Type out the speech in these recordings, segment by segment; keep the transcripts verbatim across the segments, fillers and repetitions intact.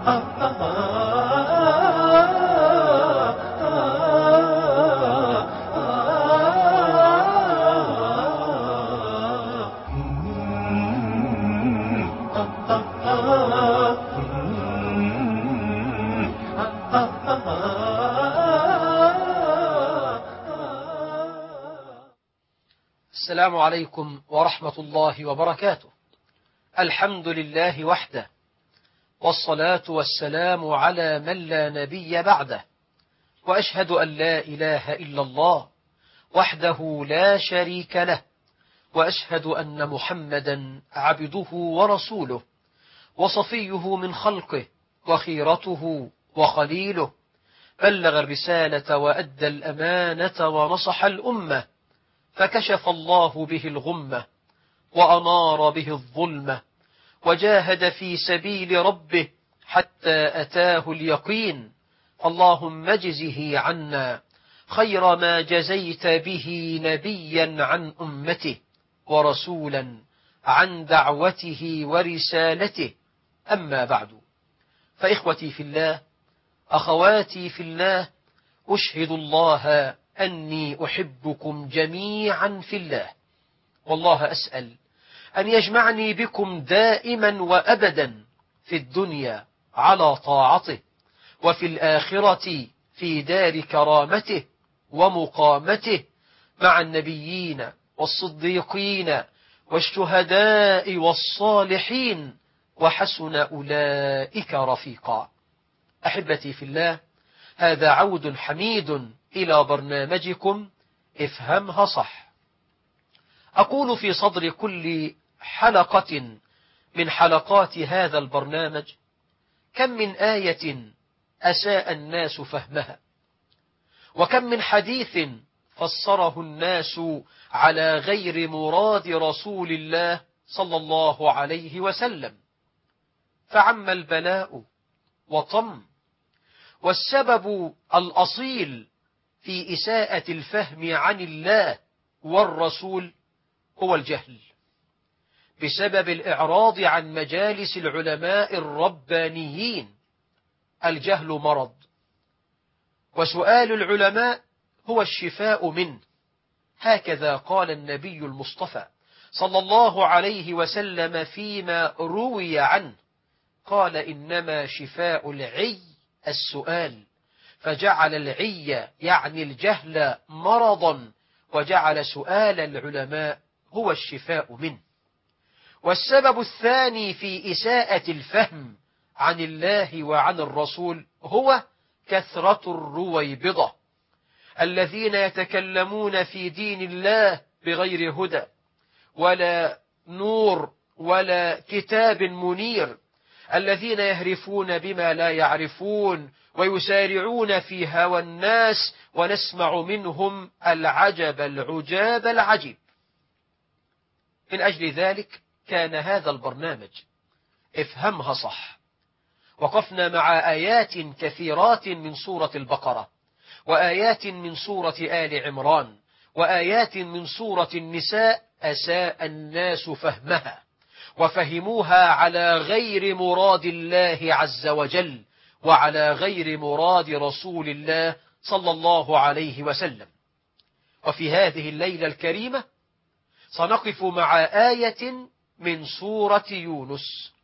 السلام عليكم ورحمة الله وبركاته. الحمد لله وحده، والصلاة والسلام على من لا نبي بعده، وأشهد أن لا إله إلا الله وحده لا شريك له، وأشهد أن محمدا عبده ورسوله وصفيه من خلقه وخيرته وخليله، بلغ الرسالة وأدى الأمانة ونصح الأمة، فكشف الله به الغمة وأنار به الظلمة، وجاهد في سبيل ربه حتى أتاه اليقين. اللهم اجزه عنا خير ما جزيت به نبيا عن أمته ورسولا عن دعوته ورسالته. أما بعد، فإخوتي في الله، أخواتي في الله، أشهد الله أني أحبكم جميعا في الله، والله أسأل أن يجمعني بكم دائما وأبدا في الدنيا على طاعته، وفي الآخرة في دار كرامته ومقامته مع النبيين والصديقين والشهداء والصالحين، وحسن أولئك رفيقا. أحبتي في الله، هذا عود حميد إلى برنامجكم افهمها صح. أقول في صدر كل حلقة من حلقات هذا البرنامج: كم من آية أساء الناس فهمها، وكم من حديث فسره الناس على غير مراد رسول الله صلى الله عليه وسلم، فعم البلاء وطم. والسبب الأصيل في إساءة الفهم عن الله والرسول هو الجهل، بسبب الإعراض عن مجالس العلماء الربانيين. الجهل مرض، وسؤال العلماء هو الشفاء منه، هكذا قال النبي المصطفى صلى الله عليه وسلم فيما روي عنه، قال: إنما شفاء العي السؤال، فجعل العي يعني الجهل مرضا، وجعل سؤال العلماء هو الشفاء منه. والسبب الثاني في إساءة الفهم عن الله وعن الرسول هو كثرة الرويبضة، الذين يتكلمون في دين الله بغير هدى ولا نور ولا كتاب منير، الذين يهرفون بما لا يعرفون ويسارعون في هوى الناس، ونسمع منهم العجب العجاب العجيب. من أجل ذلك كان هذا البرنامج افهمها صح. وقفنا مع آيات كثيرات من سورة البقرة، وآيات من سورة آل عمران، وآيات من سورة النساء أساء الناس فهمها، وفهموها على غير مراد الله عز وجل، وعلى غير مراد رسول الله صلى الله عليه وسلم. وفي هذه الليلة الكريمة سنقف مع آية من سورة يونس.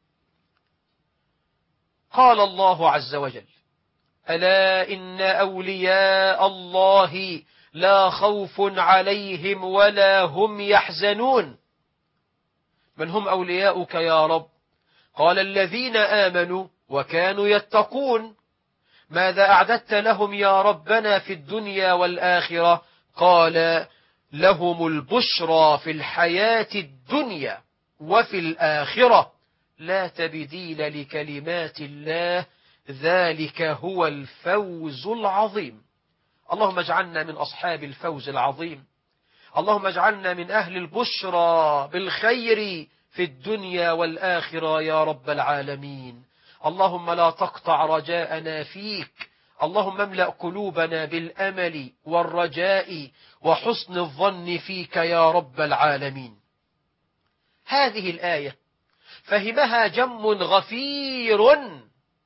قال الله عز وجل: ألا إن أولياء الله لا خوف عليهم ولا هم يحزنون. من هم أولياؤك يا رب؟ قال: الذين آمنوا وكانوا يتقون. ماذا أعددت لهم يا ربنا في الدنيا والآخرة؟ قال: لهم البشرى في الحياة الدنيا وفي الآخرة، لا تبديل لكلمات الله، ذلك هو الفوز العظيم. اللهم اجعلنا من أصحاب الفوز العظيم. اللهم اجعلنا من أهل البشرى بالخير في الدنيا والآخرة يا رب العالمين. اللهم لا تقطع رجاءنا فيك. اللهم املأ قلوبنا بالأمل والرجاء وحسن الظن فيك يا رب العالمين. هذه الآية فهمها جم غفير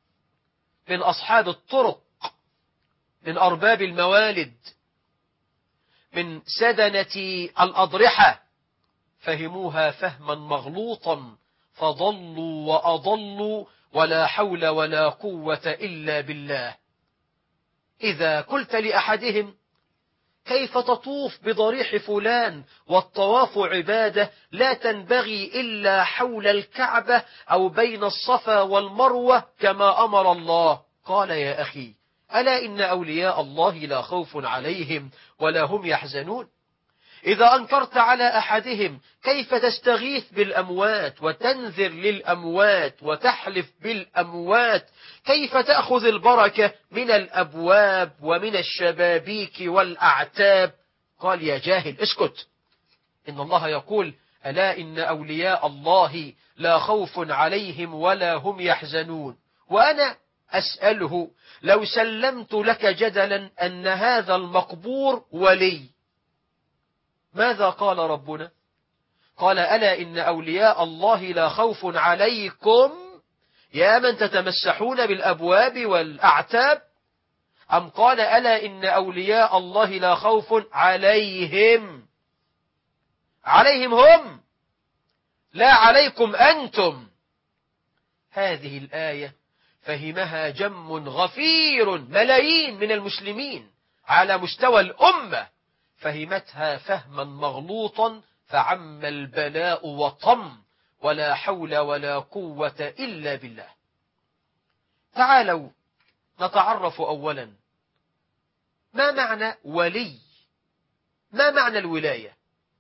من أصحاب الطرق، من أرباب الموالد، من سدنة الأضرحة، فهموها فهما مغلوطا فضلوا وأضلوا ولا حول ولا قوة إلا بالله. إذا قلت لأحدهم كيف تطوف بضريح فلان والطواف عبادة لا تنبغي إلا حول الكعبة أو بين الصفا والمروة كما أمر الله، قال يا أخي ألا إن أولياء الله لا خوف عليهم ولا هم يحزنون. إذا أنكرت على أحدهم كيف تستغيث بالأموات وتنذر للأموات وتحلف بالأموات، كيف تأخذ البركة من الأبواب ومن الشبابيك والأعتاب، قال يا جاهل اسكت، إن الله يقول ألا إن أولياء الله لا خوف عليهم ولا هم يحزنون. وأنا أسأله لو سلمت لك جدلا أن هذا المقبور ولي، ماذا قال ربنا؟ قال ألا إن أولياء الله لا خوف عليكم يا من تتمسحون بالأبواب والأعتاب، أم قال ألا إن أولياء الله لا خوف عليهم، عليهم هم لا عليكم أنتم. هذه الآية فهمها جم غفير ملايين من المسلمين على مستوى الأمة، فهمتها فهما مغلوطا فعم البلاء وطم ولا حول ولا قوة إلا بالله. تعالوا نتعرف أولا ما معنى ولي، ما معنى الولاية،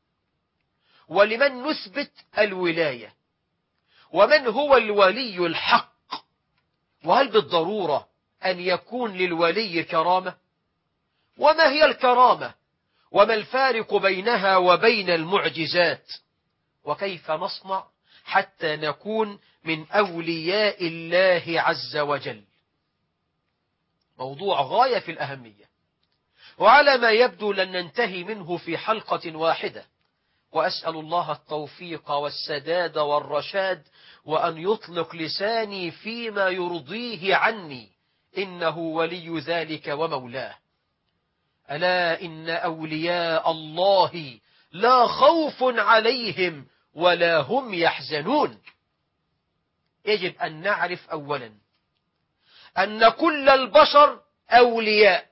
ولمن نثبت الولاية، ومن هو الولي الحق، وهل بالضرورة أن يكون للولي كرامة، وما هي الكرامة، وما الفارق بينها وبين المعجزات، وكيف نصنع حتى نكون من أولياء الله عز وجل. موضوع غاية في الأهمية، وعلى ما يبدو لن ننتهي منه في حلقة واحدة، وأسأل الله التوفيق والسداد والرشاد، وأن يطلق لساني فيما يرضيه عني، إنه ولي ذلك ومولاه. ألا إن أولياء الله لا خوف عليهم ولا هم يحزنون. يجب أن نعرف أولا أن كل البشر أولياء،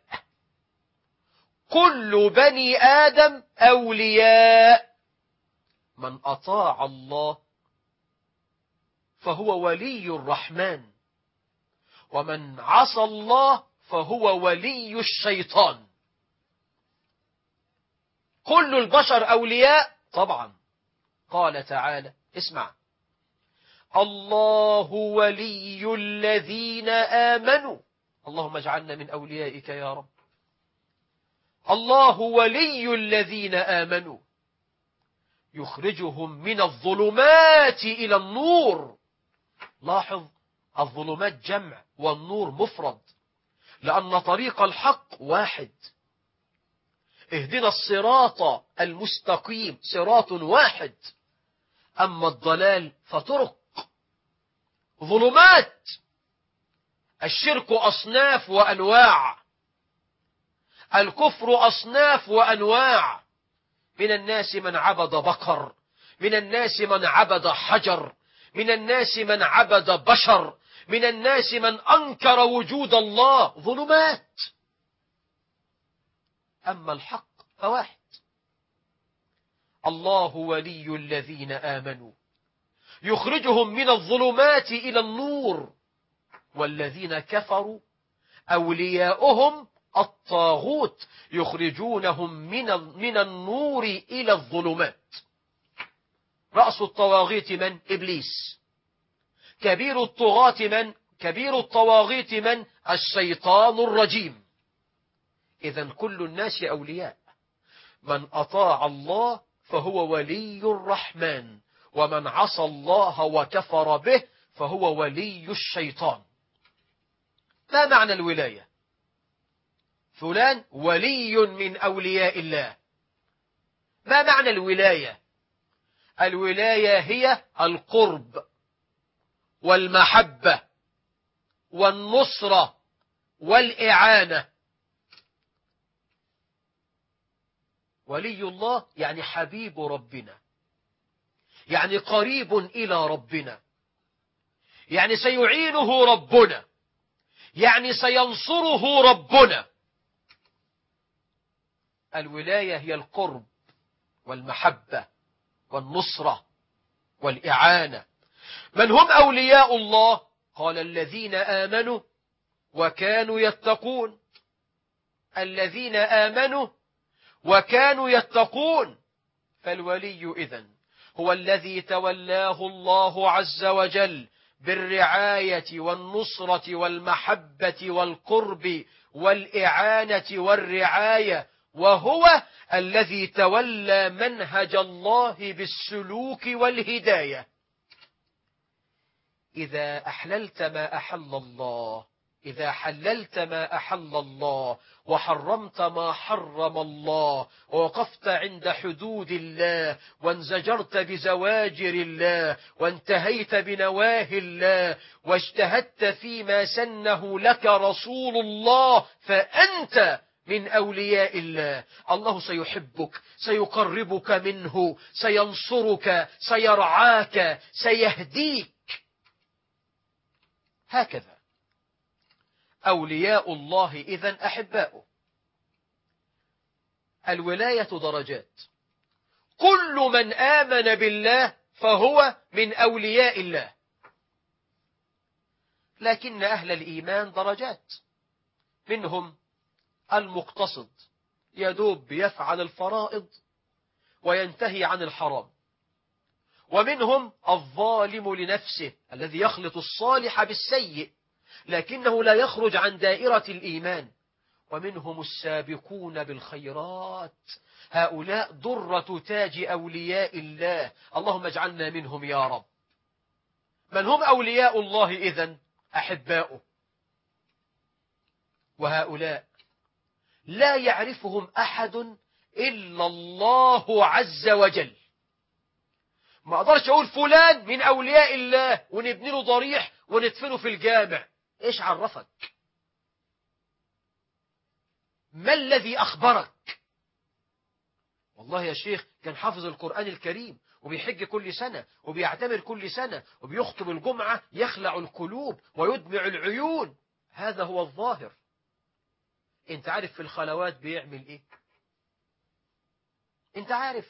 كل بني آدم أولياء، من أطاع الله فهو ولي الرحمن، ومن عصى الله فهو ولي الشيطان. كل البشر أولياء طبعا، قال تعالى اسمع: الله ولي الذين آمنوا، اللهم اجعلنا من أوليائك يا رب. الله ولي الذين آمنوا يخرجهم من الظلمات إلى النور. لاحظ الظلمات جمع والنور مفرد، لأن طريق الحق واحد. اهدنا الصراط المستقيم، صراط واحد. أما الضلال فطرق، ظلمات. الشرك أصناف وأنواع، الكفر أصناف وأنواع. من الناس من عبد بقر، من الناس من عبد حجر، من الناس من عبد بشر، من الناس من أنكر وجود الله. ظلمات. أما الحق فواحد. الله ولي الذين آمنوا يخرجهم من الظلمات إلى النور، والذين كفروا أولياؤهم الطاغوت يخرجونهم من من النور إلى الظلمات. رأس الطواغيت من؟ إبليس. كبير الطغاة من؟ كبير الطواغيت من؟ الشيطان الرجيم. إذن كل الناس أولياء، من أطاع الله فهو ولي الرحمن، ومن عصى الله وكفر به فهو ولي الشيطان. ما معنى الولاية؟ فلان ولي من أولياء الله. ما معنى الولاية؟ الولاية هي القرب والمحبة والنصرة والإعانة. ولي الله يعني حبيب ربنا، يعني قريب إلى ربنا، يعني سيعينه ربنا، يعني سينصره ربنا. الولاية هي القرب والمحبة والنصرة والإعانة. من هم أولياء الله؟ قال الذين آمنوا وكانوا يتقون. الذين آمنوا وكانوا يتقون. فالولي إذن هو الذي تولاه الله عز وجل بالرعاية والنصرة والمحبة والقرب والإعانة والرعاية، وهو الذي تولى منهج الله بالسلوك والهداية. إذا أحللت ما أحل الله، إذا حللت ما أحل الله وحرمت ما حرم الله، ووقفت عند حدود الله، وانزجرت بزواجر الله، وانتهيت بنواهي الله، واجتهدت فيما سنه لك رسول الله، فأنت من أولياء الله. الله سيحبك، سيقربك منه، سينصرك، سيرعاك، سيهديك. هكذا أولياء الله إذن أحباؤه. الولاية درجات، كل من آمن بالله فهو من أولياء الله. لكن أهل الإيمان درجات، منهم المقتصد يدوب يفعل الفرائض وينتهي عن الحرام، ومنهم الظالم لنفسه الذي يخلط الصالح بالسيء لكنه لا يخرج عن دائرة الإيمان، ومنهم السابقون بالخيرات. هؤلاء درة تاج أولياء الله، اللهم اجعلنا منهم يا رب. من هم أولياء الله إذن؟ أحباؤه. وهؤلاء لا يعرفهم أحد إلا الله عز وجل. ما أقدرش أقول فلان من أولياء الله ونبني له ضريح وندفنه في الجامع. إيش عرفك؟ ما الذي أخبرك؟ والله يا شيخ كان حافظ القرآن الكريم وبيحج كل سنة وبيعتمر كل سنة وبيخطب الجمعة، يخلع القلوب ويدمع العيون. هذا هو الظاهر. انت عارف في الخلوات بيعمل ايه؟ انت عارف.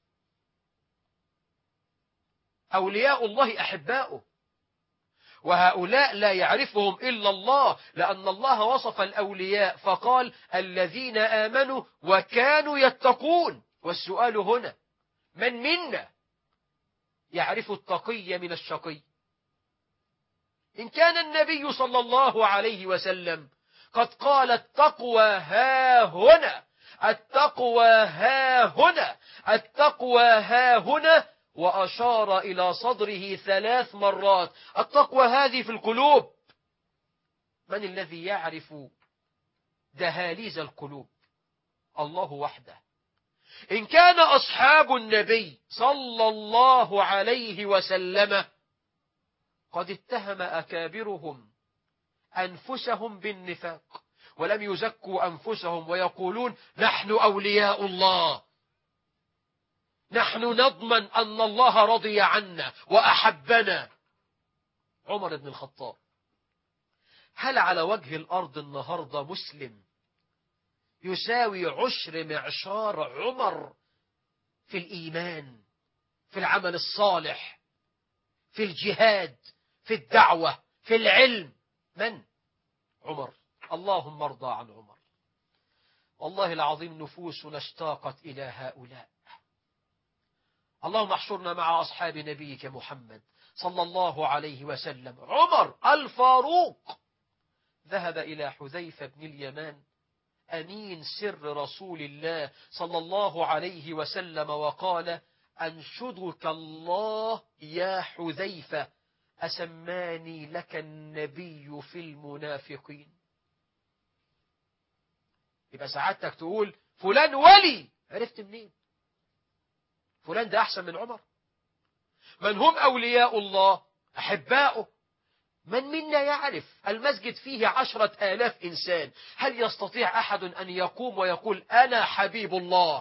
أولياء الله أحباؤه، وهؤلاء لا يعرفهم إلا الله، لأن الله وصف الأولياء فقال الذين آمنوا وكانوا يتقون. والسؤال هنا من منا يعرف التقي من الشقي؟ إن كان النبي صلى الله عليه وسلم قد قال التقوى ها هنا، التقوى ها هنا، التقوى ها هنا، وأشار إلى صدره ثلاث مرات. التقوى هذه في القلوب. من الذي يعرف دهاليز القلوب؟ الله وحده. إن كان أصحاب النبي صلى الله عليه وسلم قد اتهم أكابرهم أنفسهم بالنفاق ولم يزكوا أنفسهم ويقولون نحن أولياء الله، نحن نضمن أن الله رضي عنا وأحبنا. عمر بن الخطاب، هل على وجه الأرض النهاردة مسلم يساوي عشر معشار عمر في الإيمان، في العمل الصالح، في الجهاد، في الدعوة، في العلم؟ من؟ عمر. اللهم ارضى عن عمر. والله العظيم نفوسنا اشتاقت إلى هؤلاء. اللهم احشرنا مع أصحاب نبيك محمد صلى الله عليه وسلم. عمر الفاروق ذهب إلى حذيفة بن اليمان أمين سر رسول الله صلى الله عليه وسلم وقال أنشدك الله يا حذيفة أسماني لك النبي في المنافقين. يبقى سعادتك تقول فلان ولي، عرفت منين؟ فلان ده أحسن من عمر؟ من هم أولياء الله؟ أحباؤه. من منا يعرف المسجد فيه عشرة آلاف إنسان، هل يستطيع أحد أن يقوم ويقول أنا حبيب الله؟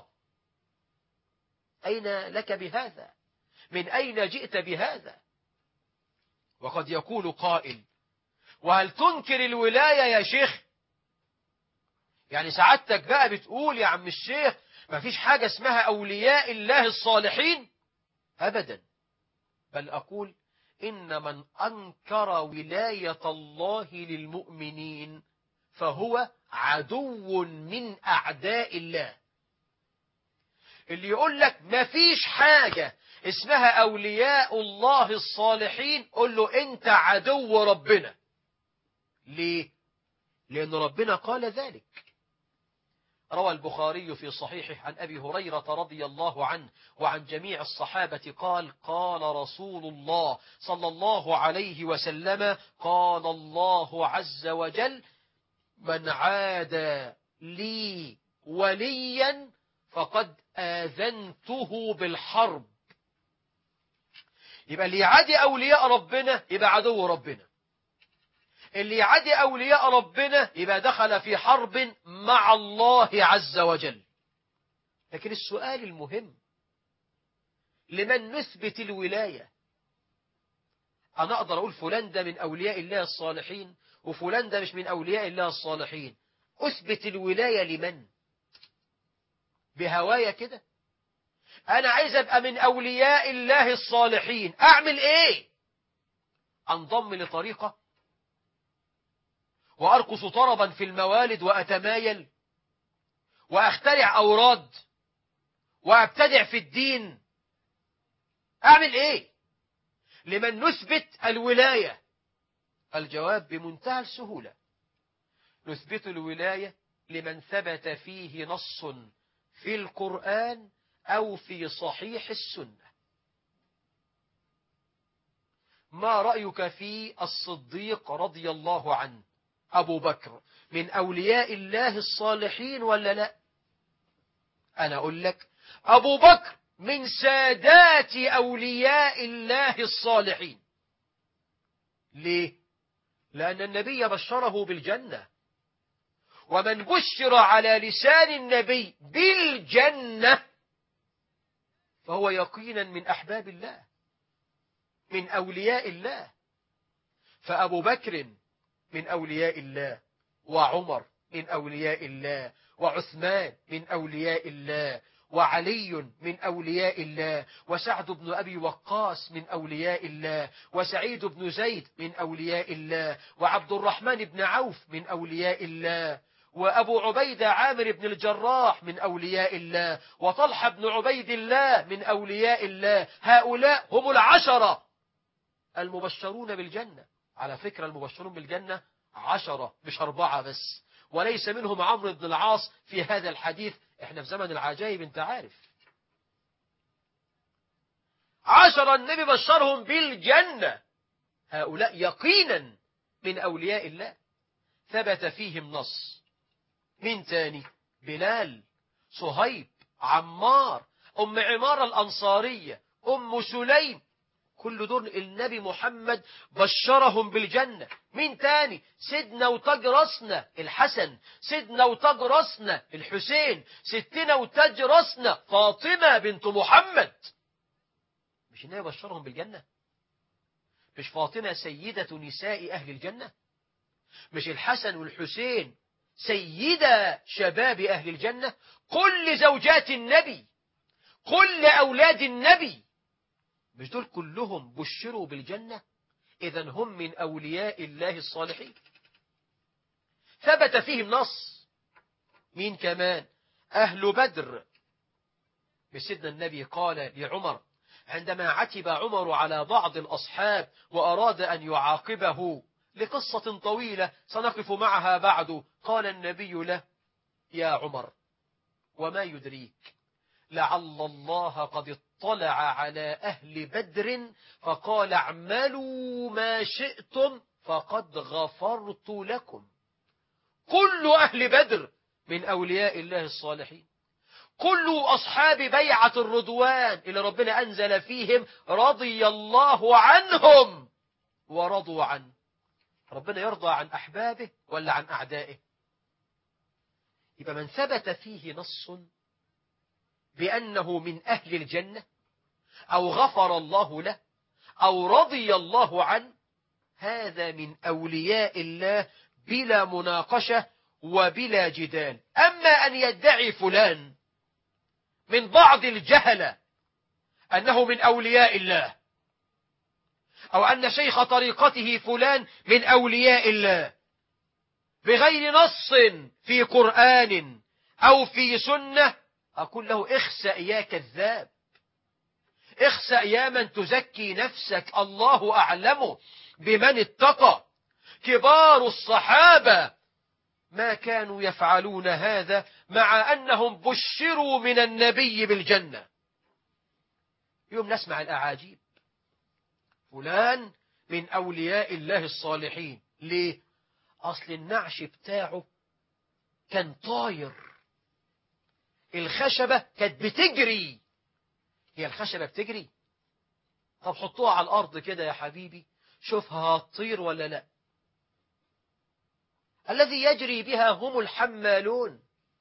أين لك بهذا؟ من أين جئت بهذا؟ وقد يقول قائل: وهل تنكر الولاية يا شيخ؟ يعني سعادتك بقى بتقول يا عم الشيخ ما فيش حاجة اسمها أولياء الله الصالحين؟ أبدا، بل أقول إن من أنكر ولاية الله للمؤمنين فهو عدو من أعداء الله. اللي يقول لك ما فيش حاجة اسمها أولياء الله الصالحين، قل له أنت عدو ربنا. ليه؟ لأن ربنا قال ذلك. روى البخاري في صحيحه عن أبي هريرة رضي الله عنه وعن جميع الصحابة قال: قال رسول الله صلى الله عليه وسلم: قال الله عز وجل: من عادى لي وليا فقد آذنته بالحرب. يبقى اللي يعادي أولياء ربنا يبقى عدو ربنا، اللي يعادي أولياء ربنا يبقى دخل في حرب مع الله عز وجل. لكن السؤال المهم: لمن نثبت الولاية؟ أنا أقدر أقول فلان ده من أولياء الله الصالحين وفلان ده مش من أولياء الله الصالحين. أثبت الولاية لمن؟ بهواية كده؟ أنا عايز أبقى من أولياء الله الصالحين، أعمل إيه؟ أنضم لطريقة وأرقص طربا في الموالد وأتمايل وأخترع أوراد وأبتدع في الدين؟ أعمل إيه لمن نثبت الولاية؟ الجواب بمنتهى السهولة: نثبت الولاية لمن ثبت فيه نص في القرآن أو في صحيح السنة. ما رأيك في الصديق رضي الله عنه؟ أبو بكر من أولياء الله الصالحين ولا لا؟ أنا أقول لك أبو بكر من سادات أولياء الله الصالحين. ليه؟ لأن النبي بشره بالجنة، ومن بشر على لسان النبي بالجنة فهو يقينا من أحباب الله، من أولياء الله. فأبو بكر من أولياء الله، وعمر من أولياء الله، وعثمان من أولياء الله، وعلي من أولياء الله، وسعد بن أبي وقاص من أولياء الله، وسعيد بن زيد من أولياء الله، وعبد الرحمن بن عوف من أولياء الله، وأبو عبيدة عامر بن الجراح من أولياء الله، وطلحة بن عبيد الله من أولياء الله. هؤلاء هم العشرة المبشرون بالجنة. على فكرة المبشرون بالجنة عشرة مش أربعة بس، وليس منهم عمرو بن العاص في هذا الحديث. احنا في زمن العجائب انت عارف. عشرة النبي بشرهم بالجنة، هؤلاء يقينا من أولياء الله ثبت فيهم نص. من تاني؟ بلال، صهيب، عمار، أم عمارة الأنصارية، أم سليم، كل دول النبي محمد بشرهم بالجنة. مين تاني؟ سيدنا وتاج راسنا الحسن، سيدنا وتاج راسنا الحسين، ستنا وتاج راسنا فاطمة بنت محمد. مش النبي بشرهم بالجنة؟ مش فاطمة سيدة نساء أهل الجنة؟ مش الحسن والحسين سيدة شباب أهل الجنة؟ كل زوجات النبي، كل أولاد النبي، مش دول كلهم بشروا بالجنة؟ إذن هم من أولياء الله الصالحين ثبت فيهم نص. مين كمان؟ أهل بدر. بسيدنا النبي قال لعمر عندما عتب عمر على بعض الأصحاب وأراد أن يعاقبه لقصة طويلة سنقف معها بعد، قال النبي له: يا عمر وما يدريك لعل الله قد اطلع على أهل بدر فقال اعملوا ما شئتم فقد غفرت لكم. كل أهل بدر من أولياء الله الصالحين، كل أصحاب بيعة الرضوان اللي ربنا أنزل فيهم رضي الله عنهم ورضوا عنه. ربنا يرضى عن أحبابه ولا عن أعدائه؟ يبقى من ثبت فيه نص بأنه من أهل الجنة أو غفر الله له أو رضي الله عنه، هذا من أولياء الله بلا مناقشة وبلا جدال. أما أن يدعي فلان من بعض الجهلة أنه من أولياء الله، أو أن شيخ طريقته فلان من أولياء الله بغير نص في قرآن أو في سنة، أقول له اخسأ يا كذاب، اخسأ يا من تزكي نفسك، الله أعلم بمن اتقى. كبار الصحابة ما كانوا يفعلون هذا مع أنهم بشروا من النبي بالجنة. يوم نسمع الأعاجيب، فلان من أولياء الله الصالحين. ليه؟ أصل النعش بتاعه كان طاير، الخشبة كانت بتجري. هي الخشبة بتجري؟ طب حطوها على الأرض كده يا حبيبي، شوفها هتطير ولا لا. الذي يجري بها هم الحمالون.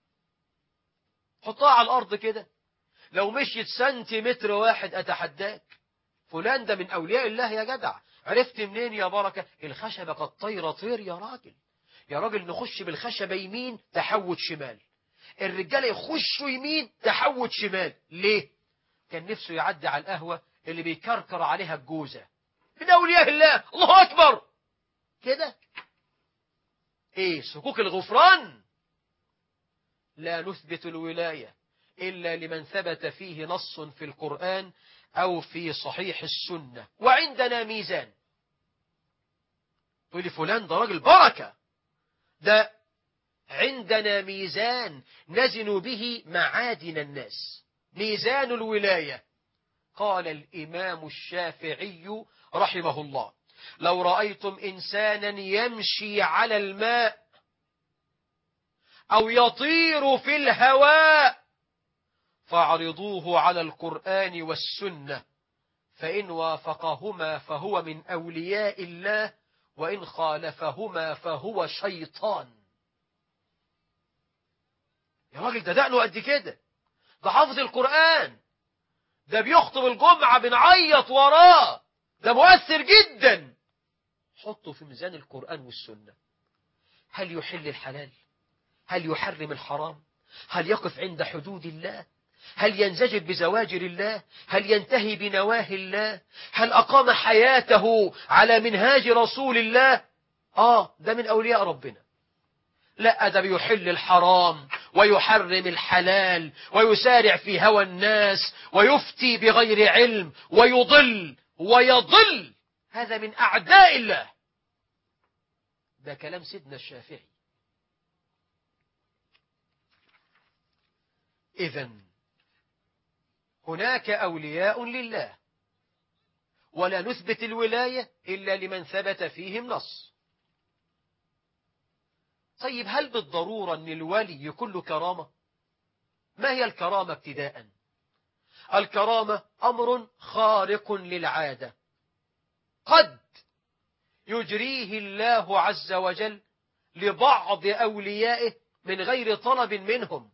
حطها على الأرض كده، لو مشيت سنتيمتر واحد أتحداك. فلان ده من أولياء الله يا جدع. عرفت منين يا بركة؟ الخشبة قد طير طير يا راجل. يا راجل نخش بالخشبة يمين تحوت شمال، الرجالة يخشوا يمين تحوت شمال. ليه؟ كان نفسه يعدي على القهوة اللي بيكركر عليها الجوزة. من أولياء الله. الله أكبر كده. إيه سكوك الغفران؟ لا نثبت الولاية إلا لمن ثبت فيه نص في القرآن أو في صحيح السنة. وعندنا ميزان. تقول لي فلان ده راجل بركة، ده عندنا ميزان نزن به معادن الناس، ميزان الولاية. قال الإمام الشافعي رحمه الله: لو رأيتم إنسانا يمشي على الماء أو يطير في الهواء فاعرضوه على القرآن والسنة، فإن وافقهما فهو من أولياء الله، وإن خالفهما فهو شيطان. يا راجل ده دقنه قد كده، ده حافظ القرآن، ده بيخطب الجمعة بنعيط وراه، ده مؤثر جدا. حطه في ميزان القرآن والسنة. هل يحل الحلال؟ هل يحرم الحرام؟ هل يقف عند حدود الله؟ هل ينزجر بزواجر الله؟ هل ينتهي بنواهي الله؟ هل أقام حياته على منهاج رسول الله؟ آه ده من أولياء ربنا. لا، ده بيحل الحرام ويحرم الحلال ويسارع في هوى الناس ويفتي بغير علم ويضل ويضل. هذا من أعداء الله. ده كلام سيدنا الشافعي. إذن هناك أولياء لله، ولا نثبت الولاية إلا لمن ثبت فيهم نص. طيب هل بالضرورة أن الولي يكون له كرامة؟ ما هي الكرامة ابتداء؟ الكرامة أمر خارق للعادة قد يجريه الله عز وجل لبعض أوليائه من غير طلب منهم.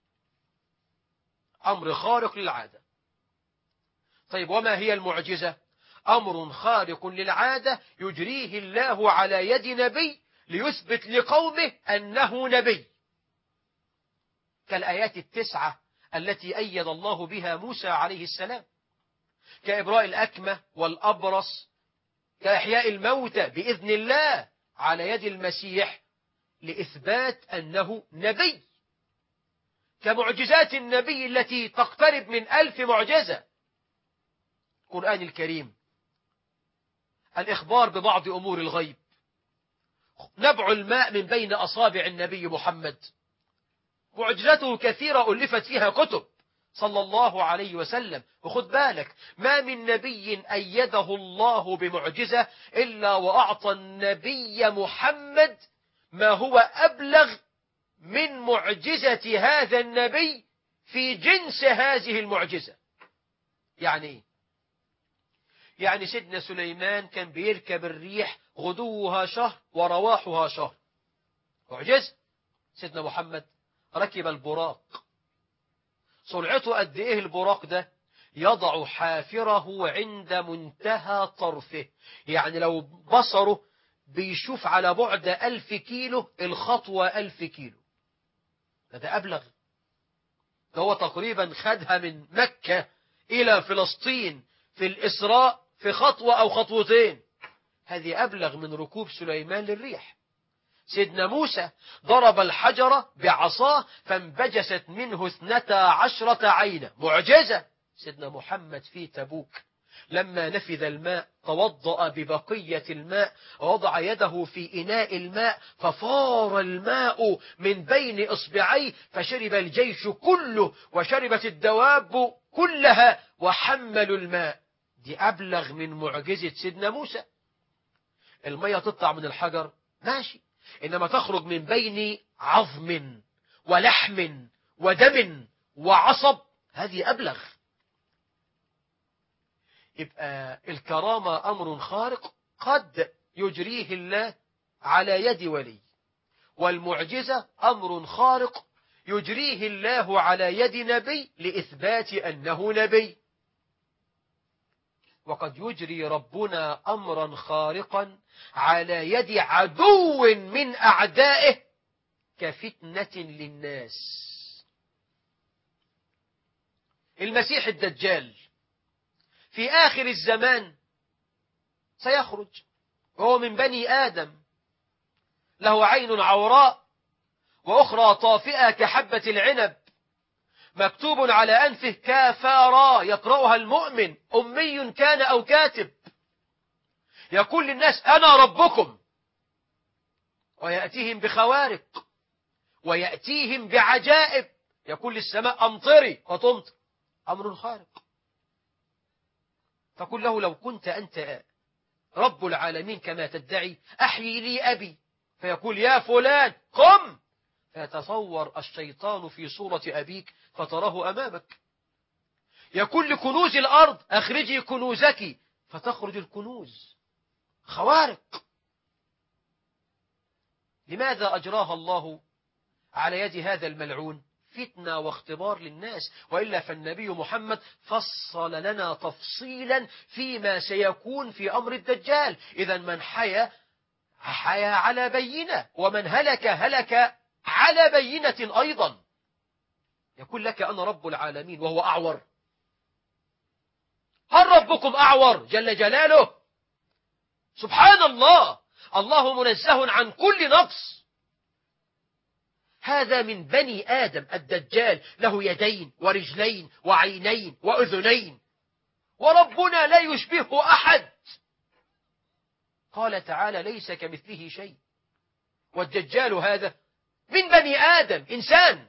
أمر خارق للعادة. طيب وما هي المعجزة؟ أمر خارق للعادة يجريه الله على يد نبي ليثبت لقومه أنه نبي، كالآيات التسعة التي أيد الله بها موسى عليه السلام، كإبراء الأكمة والأبرص، كإحياء الموتى بإذن الله على يد المسيح لإثبات أنه نبي، كمعجزات النبي التي تقترب من ألف معجزة. القرآن الكريم، الإخبار ببعض أمور الغيب، نبع الماء من بين أصابع النبي محمد. معجزاته كثيرة ألفت فيها كتب صلى الله عليه وسلم. وخد بالك، ما من نبي أيده الله بمعجزة إلا وأعطى النبي محمد ما هو أبلغ من معجزة هذا النبي في جنس هذه المعجزة. يعني يعني سيدنا سليمان كان بيركب الريح غدوها شهر ورواحها شهر. معجزة. سيدنا محمد ركب البراق، سرعته قد ايه البراق ده؟ يضع حافره عند منتهى طرفه، يعني لو بصره بيشوف على بعد ألف كيلو، الخطوة ألف كيلو. ده أبلغ. ده هو تقريبا خدها من مكة إلى فلسطين في الإسراء في خطوة أو خطوتين. هذه أبلغ من ركوب سليمان للريح. سيدنا موسى ضرب الحجر بعصاه فانبجست منه اثنتا عشرة عينا. معجزة. سيدنا محمد في تبوك لما نفذ الماء توضأ ببقية الماء، ووضع يده في إناء الماء ففار الماء من بين إصبعيه، فشرب الجيش كله وشربت الدواب كلها وحملوا الماء. دي أبلغ من معجزة سيدنا موسى. المية تطلع من الحجر ماشي، إنما تخرج من بين عظم ولحم ودم وعصب، هذه أبلغ. يبقى الكرامة أمر خارق قد يجريه الله على يد ولي، والمعجزة أمر خارق يجريه الله على يد نبي لإثبات أنه نبي. وقد يجري ربنا أمرا خارقا على يد عدو من أعدائه كفتنة للناس. المسيح الدجال في آخر الزمان سيخرج، وهو من بني آدم، له عين عوراء وأخرى طافئة كحبة العنب، مكتوب على أنفه كافارا يقرأها المؤمن أمي كان أو كاتب، يقول للناس أنا ربكم، ويأتيهم بخوارق ويأتيهم بعجائب، يقول للسماء أمطري وتمطر. أمر خارق. فقل له لو كنت أنت رب العالمين كما تدعي أحيي لي أبي، فيقول يا فلان قم، فيتصور الشيطان في صورة أبيك فتراه أمامك. يقول لكنوز الأرض أخرجي كنوزك، فتخرج الكنوز. خوارق. لماذا أجراها الله على يد هذا الملعون؟ فتنة واختبار للناس، وإلا فالنبي محمد فصل لنا تفصيلا فيما سيكون في أمر الدجال. إذا من حيا حيا على بينة، ومن هلك هلك على بينة أيضا. يقول لك أنا رب العالمين وهو أعور. هل ربكم أعور جل جلاله؟ سبحان الله، الله منزه عن كل نقص. هذا من بني آدم الدجال، له يدين ورجلين وعينين وأذنين، وربنا لا يشبهه أحد. قال تعالى ليس كمثله شيء. والدجال هذا من بني آدم، إنسان.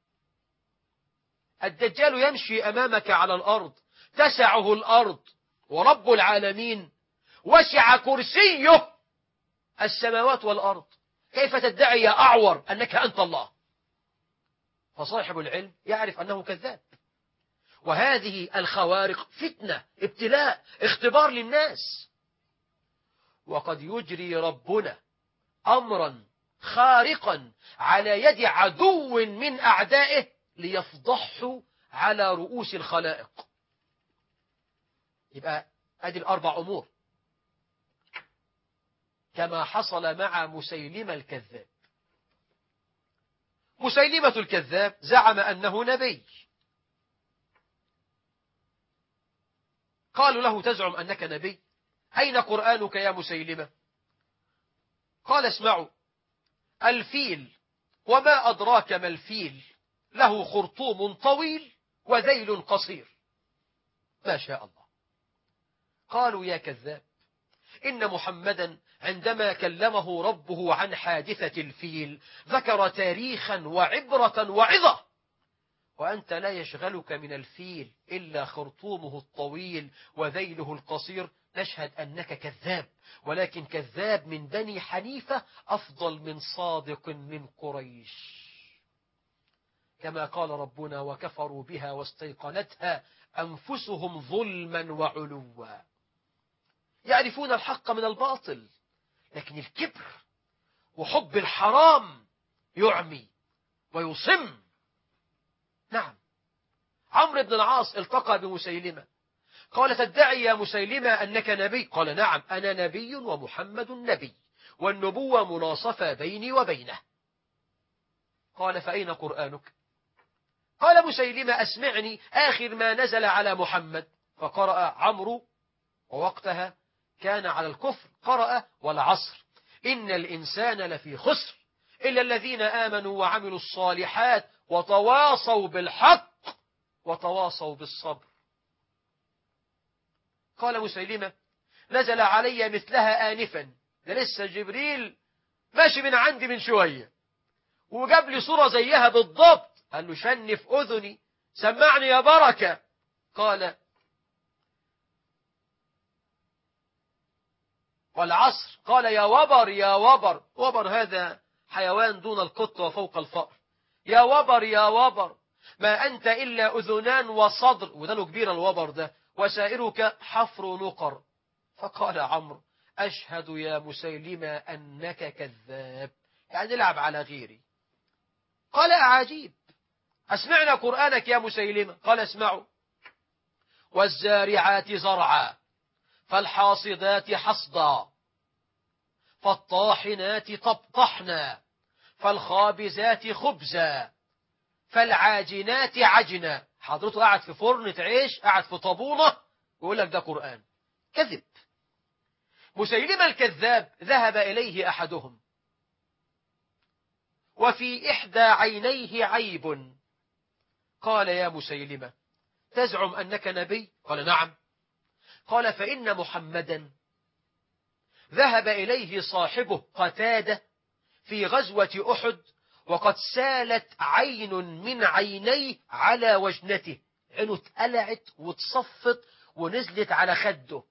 الدجال يمشي أمامك على الأرض، تسعه الأرض، ورب العالمين وسع كرسيه السماوات والأرض. كيف تدعي يا أعور أنك أنت الله؟ فصاحب العلم يعرف أنه كذاب. وهذه الخوارق فتنة، ابتلاء، اختبار للناس. وقد يجري ربنا أمرا خارقا على يد عدو من أعدائه ليفضحوا على رؤوس الخلائق. يبقى هذه الأربع أمور كما حصل مع مسيلمة الكذاب. مسيلمة الكذاب زعم أنه نبي. قالوا له تزعم أنك نبي؟ أين قرآنك يا مسيلمة؟ قال اسمعوا، الفيل وما أدراك ما الفيل، له خرطوم طويل وذيل قصير. ما شاء الله. قالوا يا كذاب، إن محمدا عندما كلمه ربه عن حادثة الفيل ذكر تاريخا وعبرة وعظة، وأنت لا يشغلك من الفيل إلا خرطومه الطويل وذيله القصير. نشهد أنك كذاب، ولكن كذاب من بني حنيفة أفضل من صادق من قريش. كما قال ربنا وكفروا بها واستيقنتها أنفسهم ظلما وعلوا. يعرفون الحق من الباطل، لكن الكبر وحب الحرام يعمي ويصم. نعم، عمرو بن العاص التقى بمسيلمة، قال: تدعي يا مسيلمة أنك نبي؟ قال: نعم، أنا نبي ومحمد نبي، والنبوة مناصفة بيني وبينه. قال: فأين قرآنك؟ قال مسيلمة: أسمعني آخر ما نزل على محمد. فقرأ عمرو، ووقتها كان على الكفر، قرأ: والعصر إن الإنسان لفي خسر إلا الذين آمنوا وعملوا الصالحات وتواصوا بالحق وتواصوا بالصبر. قال مسيلمة: نزل علي مثلها آنفا، ده لسه جبريل ماشي من عندي من شوية وجاب لي صورة زيها بالضبط. قال له: شنف أذني، سمعني يا بركة. قال: والعصر. قال: يا وبر يا وبر. وبر هذا حيوان دون القط وفوق الفأر. يا وبر يا وبر، ما أنت إلا أذنان وصدر، ودانه كبير الوبر ده، وسائرك حفر نقر. فقال عمرو: أشهد يا مسيلمة أنك كذاب، يعني العب على غيري. قال: أعجيب، أسمعنا قرآنك يا مسيلمة. قال: اسمعوا: والزارعات زرعا، فالحاصدات حصدا، فالطاحنات طحنا، فالخابزات خبزا، فالعاجنات عجنا. حضرته قاعد في فرن عيش، قاعد في طابونة، ويقول لك ده قرآن. كذب. مسيلمة الكذاب ذهب إليه أحدهم وفي إحدى عينيه عيب. قال: يا مسيلمة، تزعم أنك نبي؟ قال: نعم. قال: فإن محمدا ذهب إليه صاحبه قتادة في غزوة أحد، وقد سالت عين من عينيه على وجنته، عينه اتقلعت وتصفت ونزلت على خده،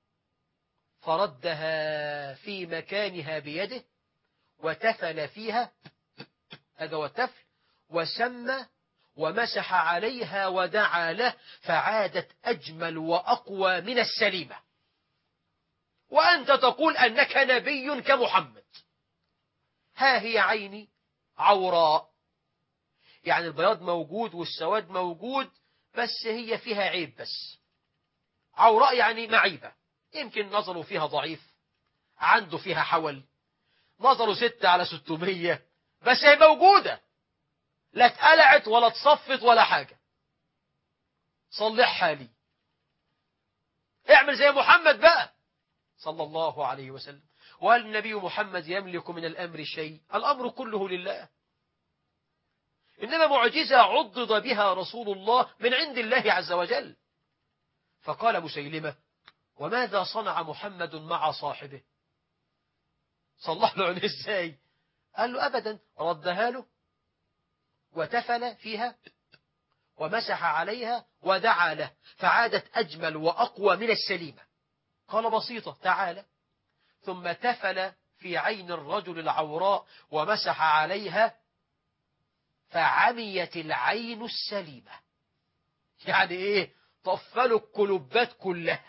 فردها في مكانها بيده وتفل فيها، هذا هو التفل، وسمى ومسح عليها ودعا له، فعادت أجمل وأقوى من السليمة. وأنت تقول أنك نبي كمحمد. ها هي عيني عوراء، يعني البياض موجود والسواد موجود، بس هي فيها عيب بس. عوراء يعني معيبة، يمكن نظره فيها ضعيف، عنده فيها حول، نظره ستة على ستمية، بس هي موجودة، لا اتقلعت ولا تصفت ولا حاجة. صلحها لي، اعمل زي محمد بقى صلى الله عليه وسلم. وقال النبي محمد: يملك من الأمر شيء؟ الأمر كله لله. إنما معجزة عضد بها رسول الله من عند الله عز وجل. فقال مسيلمة: وماذا صنع محمد مع صاحبه؟ صلح له عينيه ازاي؟ قال له: أبدا، ردها له وتفل فيها ومسح عليها ودعا له، فعادت أجمل وأقوى من السليمة. قال: بسيطة، تعالى. ثم تفل في عين الرجل العوراء ومسح عليها، فعميت العين السليمة. يعني ايه؟ طفلوا الكلوبات كلها،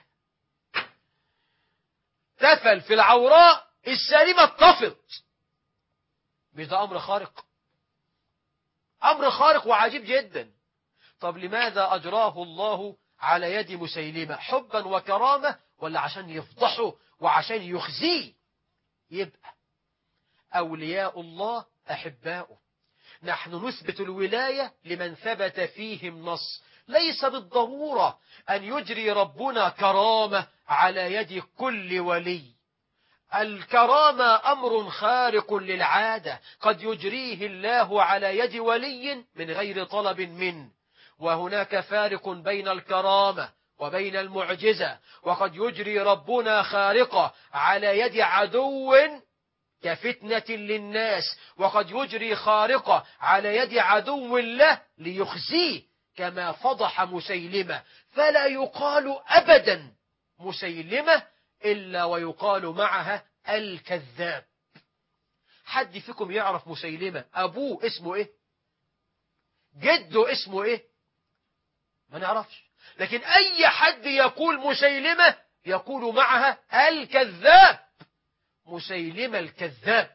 تفل في العوراء، السليمة اتطفت. مش ده أمر خارق؟ أمر خارق وعجيب جدا. طب لماذا أجراه الله على يد مسيلمة؟ حبا وكرامة، ولا عشان يفضحه وعشان يخزيه؟ يبقى أولياء الله أحباؤه. نحن نثبت الولاية لمن ثبت فيهم نص، ليس بالضرورة أن يجري ربنا كرامة على يد كل ولي. الكرامة أمر خارق للعادة، قد يجريه الله على يد ولي من غير طلب منه. وهناك فارق بين الكرامة وبين المعجزة، وقد يجري ربنا خارقة على يد عدو كفتنة للناس، وقد يجري خارقة على يد عدو له ليخزيه، كما فضح مسيلمة. فلا يقال أبدا مسيلمة إلا ويقال معها الكذاب. حد فيكم يعرف مسيلمة أبوه اسمه إيه؟ جده اسمه إيه؟ ما نعرفش. لكن أي حد يقول مسيلمة يقول معها الكذاب. مسيلمة الكذاب.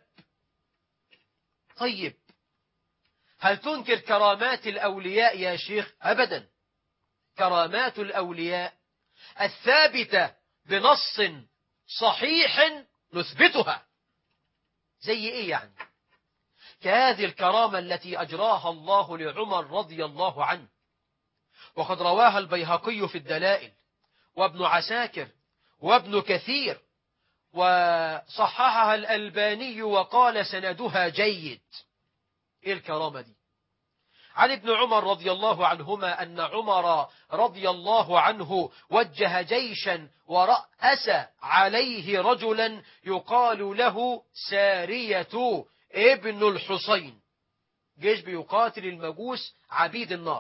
طيب هل تنكر كرامات الأولياء يا شيخ؟ أبدا. كرامات الأولياء الثابتة بنص صحيح نثبتها. زي إيه يعني؟ كهذه الكرامة التي أجراها الله لعمر رضي الله عنه، وقد رواها البيهقي في الدلائل وابن عساكر وابن كثير، وصححها الألباني وقال سندها جيد. إيه الكرامة دي؟ عن ابن عمر رضي الله عنهما أن عمر رضي الله عنه وجه جيشا ورأس عليه رجلا يقال له سارية ابن الحصين، جيش بيقاتل المجوس عبيد النار.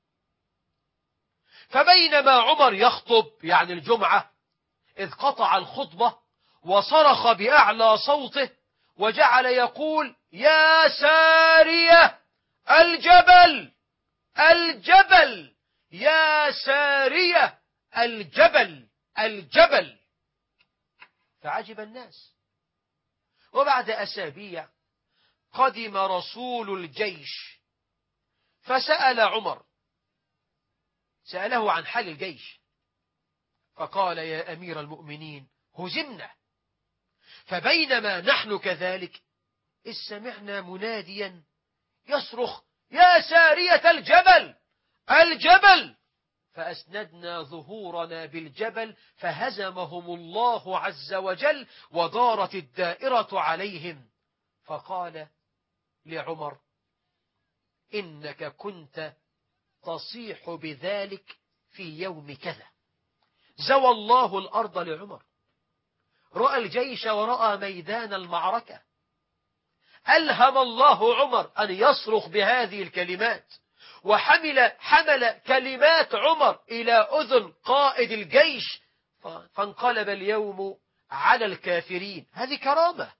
فبينما عمر يخطب يعني الجمعة، إذ قطع الخطبة وصرخ بأعلى صوته وجعل يقول: يا سارية الجبل الجبل، يا سارية الجبل الجبل. فعجب الناس. وبعد أسابيع قدم رسول الجيش فسأل عمر، سأله عن حال الجيش، فقال: يا أمير المؤمنين هزمنا. فبينما نحن كذلك إذ سمعنا مناديا يصرخ: يا سارية الجبل الجبل. فأسندنا ظهورنا بالجبل فهزمهم الله عز وجل ودارت الدائرة عليهم. فقال لعمر: إنك كنت تصيح بذلك في يوم كذا. زوى الله الأرض لعمر، رأى الجيش ورأى ميدان المعركة. ألهم الله عمر أن يصرخ بهذه الكلمات، وحمل حمل كلمات عمر إلى أذن قائد الجيش، فانقلب اليوم على الكافرين. هذه كرامة.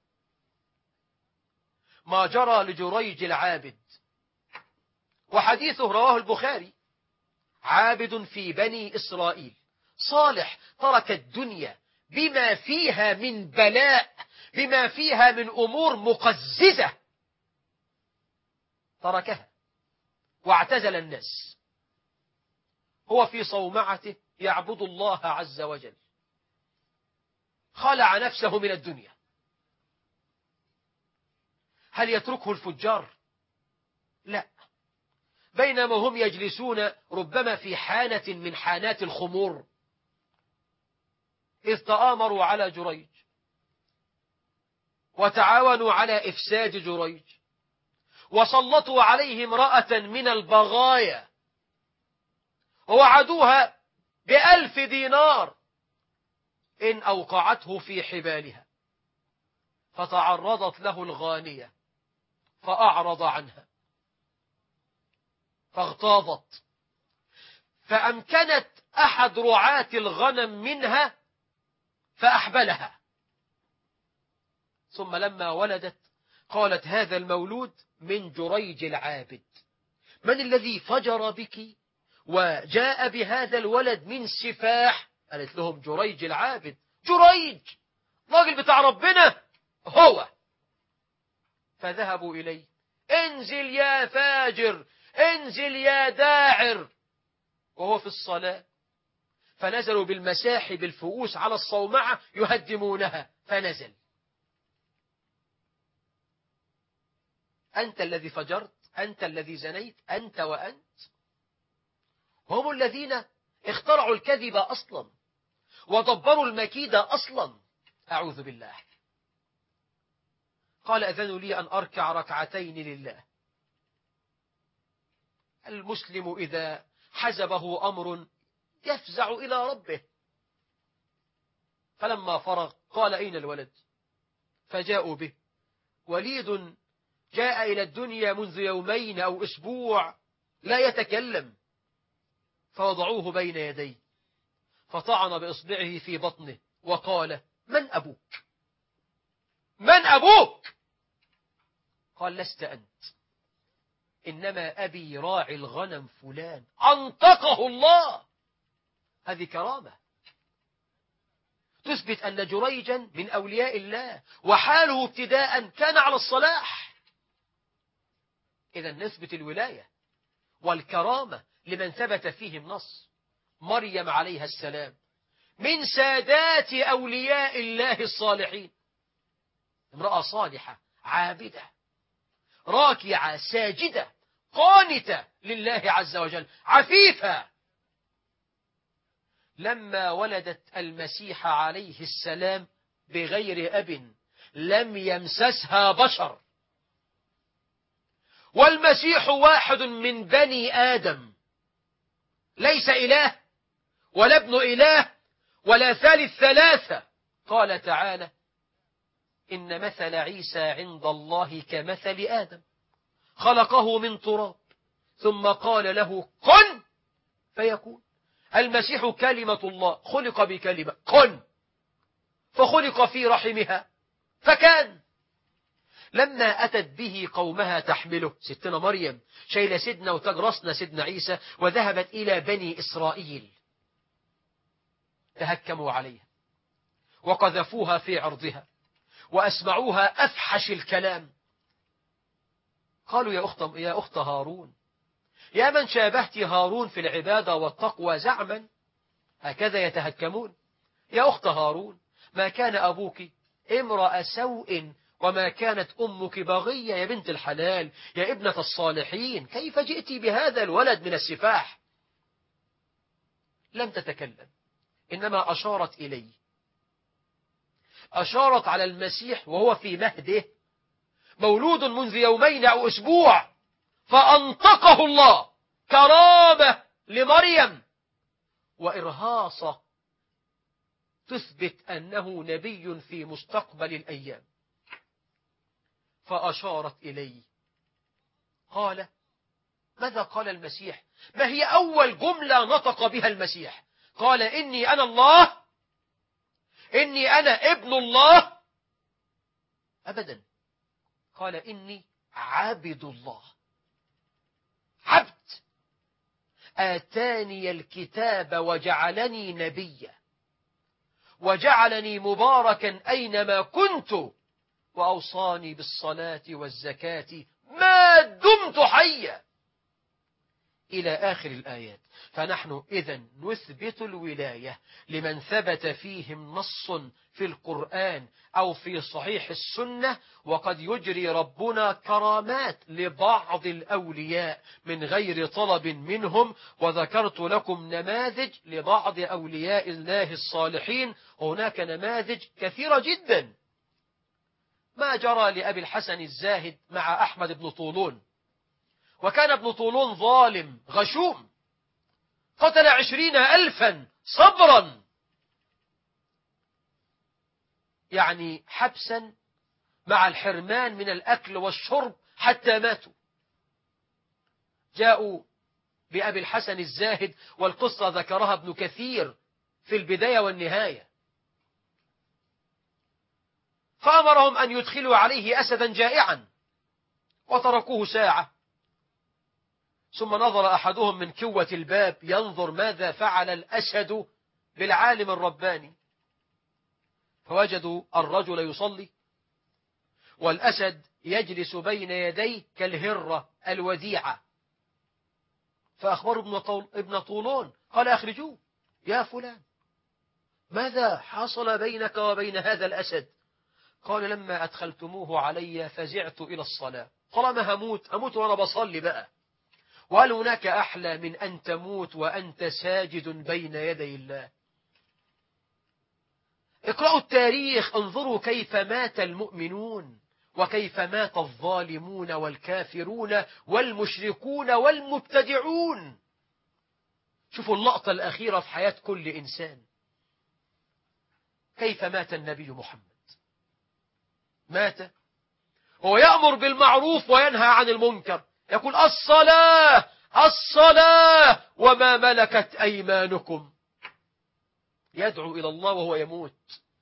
ما جرى لجريج العابد، وحديثه رواه البخاري، عابد في بني إسرائيل صالح، ترك الدنيا بما فيها من بلاء، بما فيها من أمور مقززة، تركها واعتزل الناس. هو في صومعته يعبد الله عز وجل، خلع نفسه من الدنيا. هل يتركه الفجار؟ لا. بينما هم يجلسون ربما في حانة من حانات الخمور، إذ تآمروا على جريج وتعاونوا على إفساد جريج، وسلطوا عليه امرأة من البغايا ووعدوها بألف دينار إن أوقعته في حبالها، فتعرضت له الغانية فأعرض عنها فاغتاظت، فأمكنت أحد رعاة الغنم منها فأحبلها. ثم لما ولدت قالت: هذا المولود من جريج العابد. من الذي فجر بك وجاء بهذا الولد من سفاح؟ قالت لهم: جريج العابد. جريج راجل بتاع ربنا هو. فذهبوا إليه: انزل يا فاجر، انزل يا داعر، وهو في الصلاة. فنزلوا بالمساحب الفؤوس على الصومعة يهدمونها، فنزل: أنت الذي فجرت، أنت الذي زنيت، أنت وأنت. هم الذين اخترعوا الكذب أصلا ودبروا المكيدة أصلا. أعوذ بالله. قال: أذنوا لي أن أركع ركعتين لله. المسلم إذا حزبه أمر يفزع إلى ربه. فلما فرغ قال: أين الولد؟ فجاءوا به. وليد جاء إلى الدنيا منذ يومين أو أسبوع لا يتكلم، فوضعوه بين يديه فطعن بإصبعه في بطنه وقال: من أبوك؟ من أبوك؟ قال: لست أنت، إنما أبي راعي الغنم فلان. أنطقه الله. هذه كرامة. تثبت أن جريجا من أولياء الله وحاله ابتداء كان على الصلاح. إذا نثبت الولاية والكرامة لمن ثبت فيه النص. مريم عليها السلام من سادات أولياء الله الصالحين، امرأة صالحة عابدة راكعة ساجدة قانتة لله عز وجل عفيفة. لما ولدت المسيح عليه السلام بغير أب لم يمسسها بشر، والمسيح واحد من بني آدم، ليس إله ولا ابن إله ولا ثالث ثلاثة. قال تعالى: إن مثل عيسى عند الله كمثل آدم خلقه من تراب ثم قال له كن فيكون. المسيح كلمة الله خلق بكلمة كن، فخلق في رحمها فكان. لما أتت به قومها تحمله، ستنا مريم شايلة سيدنا وتجرسنا سيدنا عيسى، وذهبت إلى بني إسرائيل تهكموا عليها وقذفوها في عرضها وأسمعوها أفحش الكلام. قالوا: يا أخت, يا أخت هارون، يا من شابهت هارون في العبادة والتقوى زعما، هكذا يتهكمون. يا أخت هارون، ما كان أبوك امرأ سوء وما كانت أمك بغية، يا بنت الحلال، يا ابنة الصالحين، كيف جئت بهذا الولد من السفاح؟ لم تتكلم، إنما أشارت إليه، أشارت على المسيح وهو في مهده مولود منذ يومين أو أسبوع، فأنطقه الله كرامة لمريم وإرهاصة تثبت أنه نبي في مستقبل الأيام. فأشارت إليه. قال: ماذا قال المسيح؟ ما هي أول جملة نطق بها المسيح؟ قال: إني أنا الله، إني أنا ابن الله؟ أبدا، قال: إني عبد الله، عبد آتاني الكتاب وجعلني نبيا وجعلني مباركا أينما كنت وأوصاني بالصلاة والزكاة ما دمت حيا، إلى آخر الآيات. فنحن إذن نثبت الولاية لمن ثبت فيهم نص في القرآن أو في صحيح السنة، وقد يجري ربنا كرامات لبعض الأولياء من غير طلب منهم. وذكرت لكم نماذج لبعض أولياء الله الصالحين، هناك نماذج كثيرة جدا. ما جرى لأبي الحسن الزاهد مع أحمد بن طولون، وكان ابن طولون ظالم غشوم، قتل عشرين ألفا صبرا، يعني حبسا مع الحرمان من الأكل والشرب حتى ماتوا. جاءوا بأبي الحسن الزاهد، والقصة ذكرها ابن كثير في البداية والنهاية، فأمرهم أن يدخلوا عليه أسدا جائعا، وتركوه ساعة، ثم نظر أحدهم من كوة الباب ينظر ماذا فعل الأسد بالعالم الرباني، فوجدوا الرجل يصلي والأسد يجلس بين يديه كالهرة الوديعة. فأخبروا ابن طولون، قال: أخرجوه يا فلان، ماذا حصل بينك وبين هذا الأسد؟ قال: لما أدخلتموه علي فزعت إلى الصلاة، طالما هموت أموت وأنا بصلي بقى، وهل هناك أحلى من أن تموت وأنت ساجد بين يدي الله؟ اقرأوا التاريخ، انظروا كيف مات المؤمنون وكيف مات الظالمون والكافرون والمشركون والمبتدعون. شوفوا اللقطة الأخيرة في حياة كل إنسان، كيف مات النبي محمد. مات هو يأمر بالمعروف وينهى عن المنكر، يقول: الصلاة الصلاة وما ملكت أيمانكم، يدعو إلى الله وهو يموت.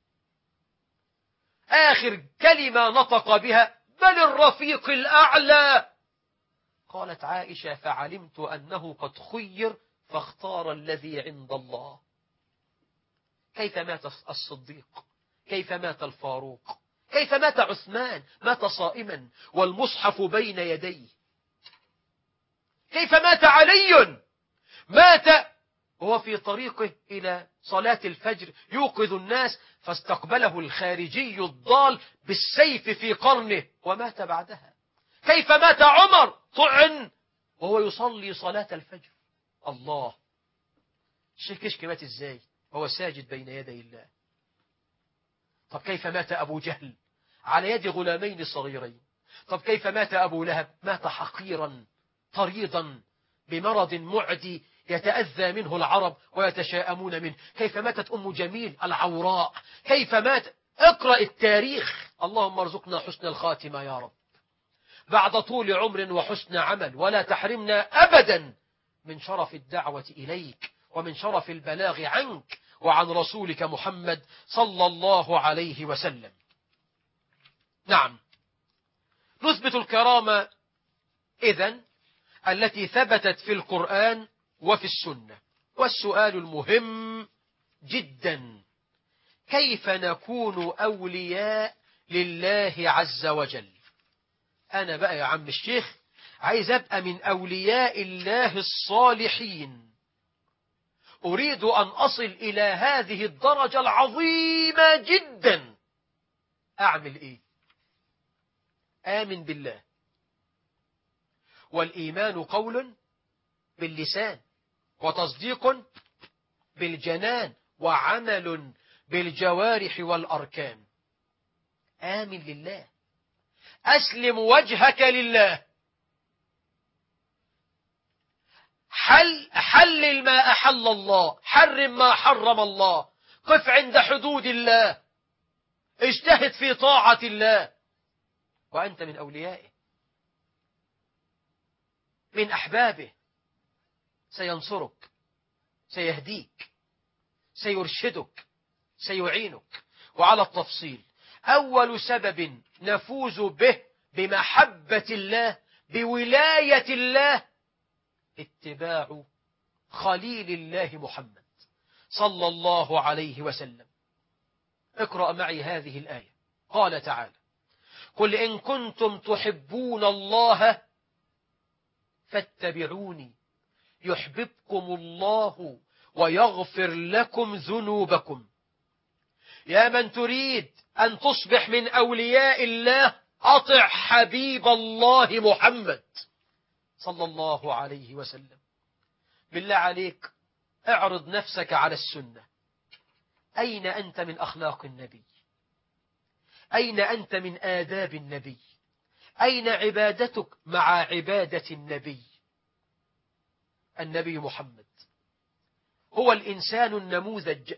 آخر كلمة نطق بها: بل الرفيق الأعلى. قالت عائشة: فعلمت أنه قد خير فاختار الذي عند الله. كيف مات الصديق؟ كيف مات الفاروق؟ كيف مات عثمان؟ مات صائما والمصحف بين يديه. كيف مات علي؟ مات وهو في طريقه إلى صلاة الفجر يوقظ الناس، فاستقبله الخارجي الضال بالسيف في قرنه ومات بعدها. كيف مات عمر؟ طعن وهو يصلي صلاة الفجر. الله، الشيخ كشك مات ازاي وهو ساجد بين يدي الله؟ طب كيف مات أبو جهل على يد غلامين صغيرين؟ طب كيف مات أبو لهب؟ مات حقيرا طريضا بمرض معدي يتأذى منه العرب ويتشاءمون منه. كيف ماتت أم جميل العوراء؟ كيف مات؟ اقرأ التاريخ. اللهم ارزقنا حسن الخاتمة يا رب بعد طول عمر وحسن عمل، ولا تحرمنا أبدا من شرف الدعوة إليك ومن شرف البلاغ عنك وعن رسولك محمد صلى الله عليه وسلم. نعم، نثبت الكرامة إذن التي ثبتت في القرآن وفي السنة. والسؤال المهم جدا: كيف نكون أولياء لله عز وجل؟ أنا بقى يا عم الشيخ عايز أبقى من أولياء الله الصالحين، أريد أن أصل إلى هذه الدرجة العظيمة جدا. أعمل إيه؟ آمن بالله، والإيمان قول باللسان وتصديق بالجنان وعمل بالجوارح والأركان. آمن لله، أسلم وجهك لله، حل حلل ما أحل الله، حرم ما حرم الله، قف عند حدود الله، اجتهد في طاعة الله، وأنت من أوليائه من أحبابه. سينصرك، سيهديك، سيرشدك، سيعينك. وعلى التفصيل: أول سبب نفوز به بمحبة الله بولاية الله اتباع خليل الله محمد صلى الله عليه وسلم. اقرأ معي هذه الآية. قال تعالى: قل إن كنتم تحبون الله فاتبعوني يحببكم الله ويغفر لكم ذنوبكم. يا من تريد أن تصبح من أولياء الله أطع حبيب الله محمد صلى الله عليه وسلم. بالله عليك اعرض نفسك على السنة. أين أنت من أخلاق النبي؟ أين أنت من آداب النبي؟ أين عبادتك مع عبادة النبي؟ النبي محمد هو الإنسان النموذج،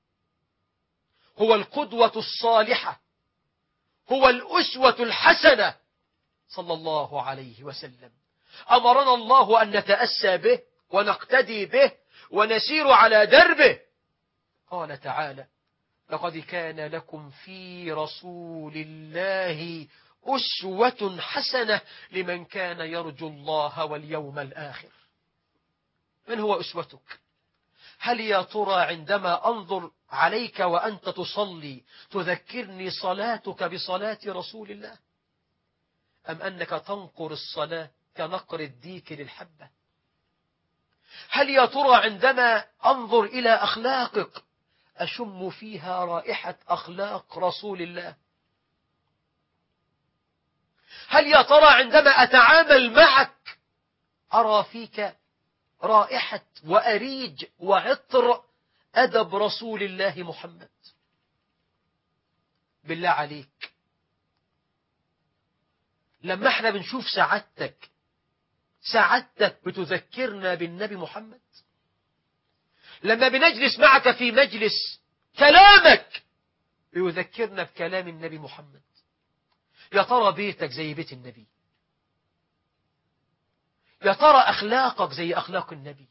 هو القدوة الصالحة، هو الأسوة الحسنة صلى الله عليه وسلم. أمرنا الله أن نتأسى به ونقتدي به ونسير على دربه. قال تعالى: لقد كان لكم في رسول الله أسوة حسنة لمن كان يرجو الله واليوم الآخر. من هو أسوتك؟ هل يا ترى عندما أنظر عليك وأنت تصلي تذكرني صلاتك بصلاة رسول الله، أم أنك تنقر الصلاة كنقر الديك للحبة؟ هل يا ترى عندما أنظر إلى أخلاقك أشم فيها رائحة أخلاق رسول الله؟ هل يا ترى عندما أتعامل معك أرى فيك رائحة وأريج وعطر أدب رسول الله محمد؟ بالله عليك، لما احنا بنشوف سعادتك سعادتك بتذكرنا بالنبي محمد. لما بنجلس معك في مجلس كلامك بيذكرنا بكلام النبي محمد. يا ترى بيتك زي بيت النبي؟ يا ترى أخلاقك زي أخلاق النبي؟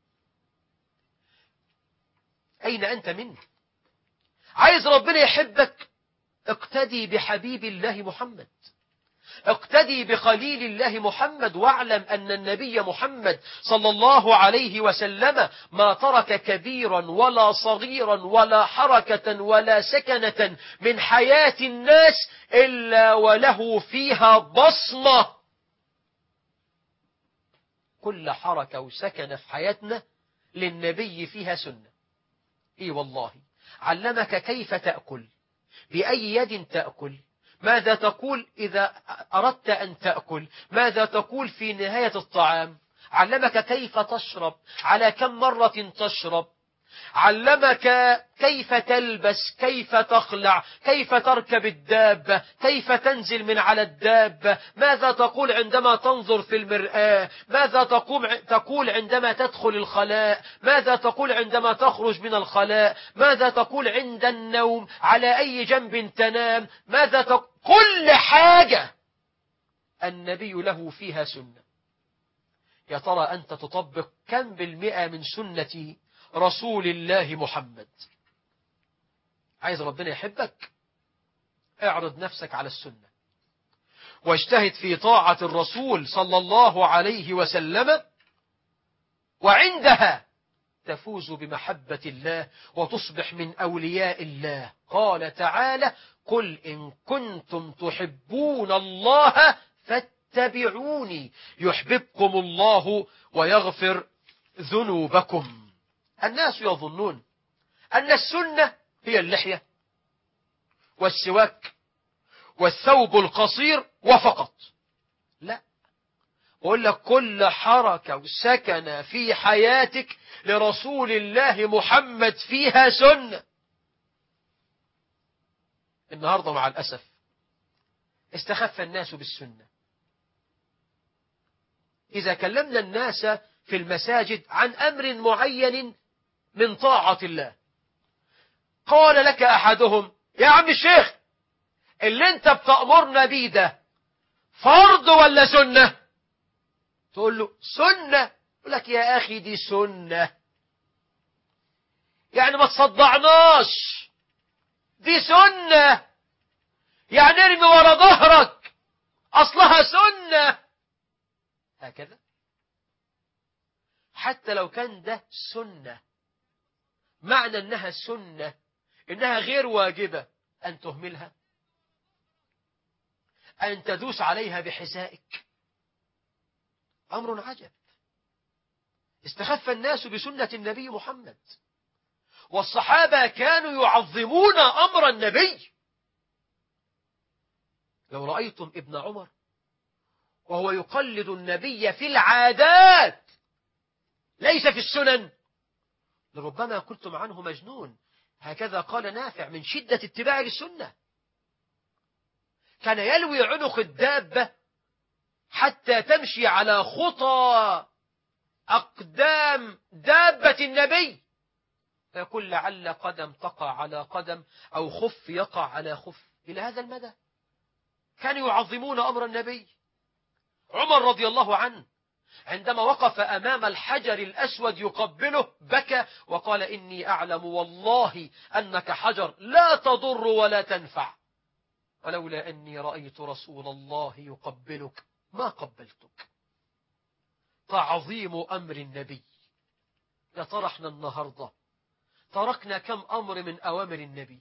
أين أنت منه؟ عايز ربنا يحبك؟ اقتدي بحبيب الله محمد. اقتدي بخليل الله محمد، واعلم أن النبي محمد صلى الله عليه وسلم ما ترك كبيرا ولا صغيرا ولا حركة ولا سكنة من حياة الناس إلا وله فيها بصمة. كل حركة وسكنة في حياتنا للنبي فيها سنة. إي والله، علمك كيف تأكل، بأي يد تأكل، ماذا تقول إذا أردت أن تأكل، ماذا تقول في نهاية الطعام، علمك كيف تشرب، على كم مرة تشرب، علمك كيف تلبس، كيف تخلع، كيف تركب الدابة، كيف تنزل من على الدابة، ماذا تقول عندما تنظر في المرآة، ماذا تقول عندما تدخل الخلاء، ماذا تقول عندما تخرج من الخلاء، ماذا تقول عند النوم، على أي جنب تنام، ماذا تقول. كل حاجة النبي له فيها سنة. يا ترى أنت تطبق كم بالمئة من سنة رسول الله محمد؟ عايز ربنا يحبك؟ اعرض نفسك على السنة واجتهد في طاعة الرسول صلى الله عليه وسلم، وعندها تفوز بمحبة الله وتصبح من أولياء الله. قال تعالى: قل إن كنتم تحبون الله فاتبعوني يحببكم الله ويغفر ذنوبكم. الناس يظنون أن السنة هي اللحية والسواك والثوب القصير وفقط. لا، أقول لك كل حركة وسكنة في حياتك لرسول الله محمد فيها سنة. النهاردة مع الأسف استخف الناس بالسنة. إذا كلمنا الناس في المساجد عن أمر معين من طاعة الله، قال لك أحدهم: يا عم الشيخ، اللي انت بتأمرنا بيه ده فرض ولا سنة؟ تقول له سنة. يقول لك يا أخي دي سنة، يعني ما تصدعناش، دي سنة، يعني ارمي ورا ظهرك، أصلها سنة. هكذا حتى لو كان ده سنة، معنى أنها سنة إنها غير واجبة أن تهملها، أن تدوس عليها بحذائك. أمر عجب. استخف الناس بسنة النبي محمد، والصحابة كانوا يعظمون أمر النبي. لو رأيتم ابن عمر وهو يقلد النبي في العادات ليس في السنن لربما قلتم عنه مجنون. هكذا قال نافع من شدة اتباع للسنة. كان يلوي عنق الدابة حتى تمشي على خطى أقدام دابة النبي، فيقول لعل قدم تقع على قدم أو خف يقع على خف. إلى هذا المدى كانوا يعظمون أمر النبي. عمر رضي الله عنه عندما وقف أمام الحجر الأسود يقبله بكى وقال: إني أعلم والله أنك حجر لا تضر ولا تنفع، ولولا أني رأيت رسول الله يقبلك ما قبلتك. تعظيم أمر النبي. يا ترى احنا النهاردة تركنا كم أمر من أوامر النبي؟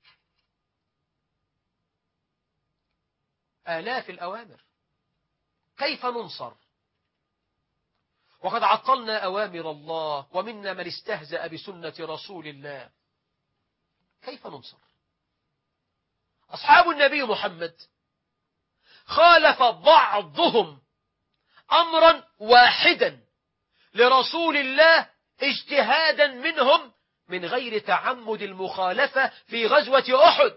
آلاف الأوامر. كيف ننصر وقد عطلنا أوامر الله ومنا من استهزأ بسنة رسول الله؟ كيف ننصر؟ أصحاب النبي محمد خالف بعضهم أمرا واحدا لرسول الله اجتهادا منهم من غير تعمد المخالفة في غزوة أحد،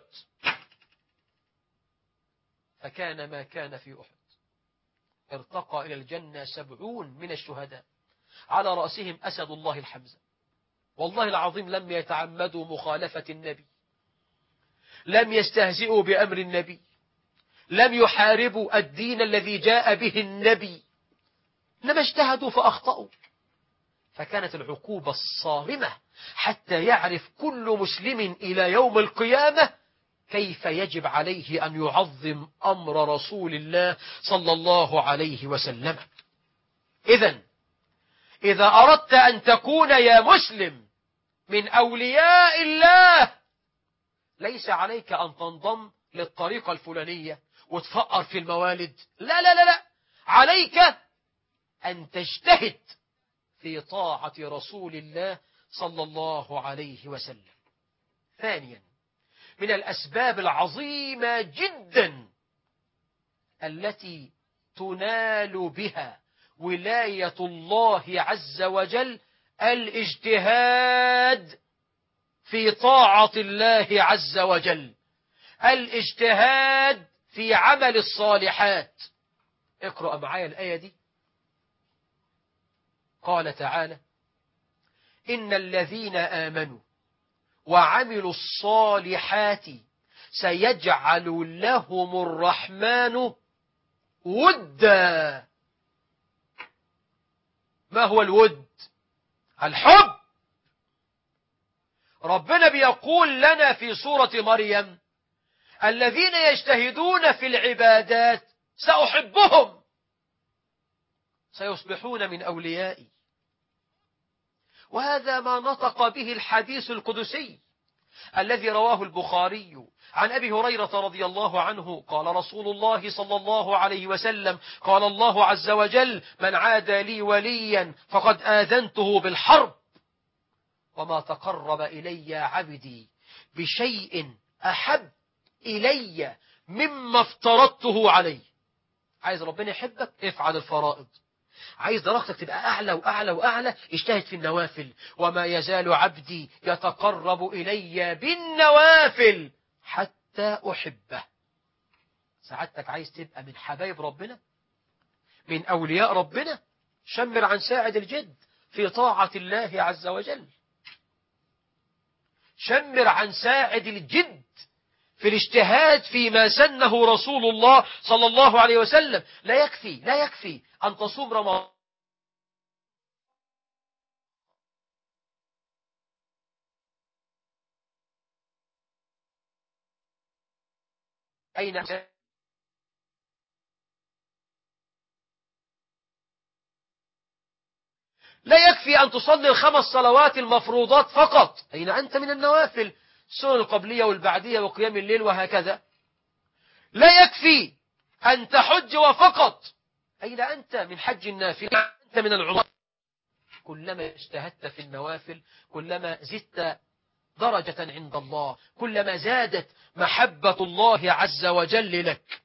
فكان ما كان في أحد. ارتقى إلى الجنة سبعون من الشهداء على رأسهم أسد الله الحمزة. والله العظيم لم يتعمدوا مخالفة النبي، لم يستهزئوا بأمر النبي، لم يحاربوا الدين الذي جاء به النبي، لما اجتهدوا فأخطأوا. فكانت العقوبة الصارمة حتى يعرف كل مسلم إلى يوم القيامة كيف يجب عليه أن يعظم أمر رسول الله صلى الله عليه وسلم. إذن إذا أردت أن تكون يا مسلم من أولياء الله ليس عليك أن تنضم للطريقة الفلانية وتفقر في الموالد، لا لا لا لا، عليك أن تجتهد في طاعة رسول الله صلى الله عليه وسلم. ثانيا، من الأسباب العظيمة جدا التي تنال بها ولاية الله عز وجل الاجتهاد في طاعة الله عز وجل، الاجتهاد في عمل الصالحات. اقرأ معايا الآية دي. قال تعالى: إن الذين آمنوا وعملوا الصالحات سيجعل لهم الرحمن ودا. ما هو الود؟ الحب. ربنا بيقول لنا في سورة مريم: الذين يجتهدون في العبادات سأحبهم سيصبحون من أوليائي. وهذا ما نطق به الحديث القدسي الذي رواه البخاري عن أبي هريرة رضي الله عنه قال رسول الله صلى الله عليه وسلم: قال الله عز وجل: من عادى لي وليا فقد آذنته بالحرب، وما تقرب إلي عبدي بشيء أحب إلي مما افترضته عليه. عايز ربنا يحبك؟ افعل الفرائض. عايز درجتك تبقى أعلى وأعلى وأعلى؟ اجتهد في النوافل. وما يزال عبدي يتقرب إلي بالنوافل حتى أحبه. سعادتك عايز تبقى من حبايب ربنا، من أولياء ربنا؟ شمر عن ساعد الجد في طاعة الله عز وجل. شمر عن ساعد الجد في الاجتهاد فيما سنه رسول الله صلى الله عليه وسلم. لا يكفي لا يكفي أن تصوم رمضان. أين لا يكفي أن تصلي الخمس صلوات المفروضات فقط. أين أنت من النوافل؟ السنن القبلية والبعدية وقيام الليل وهكذا. لا يكفي أن تحج وفقط. أين أنت من حج النافل؟ أنت من العمر. كلما اجتهدت في النوافل كلما زدت درجة عند الله، كلما زادت محبة الله عز وجل لك.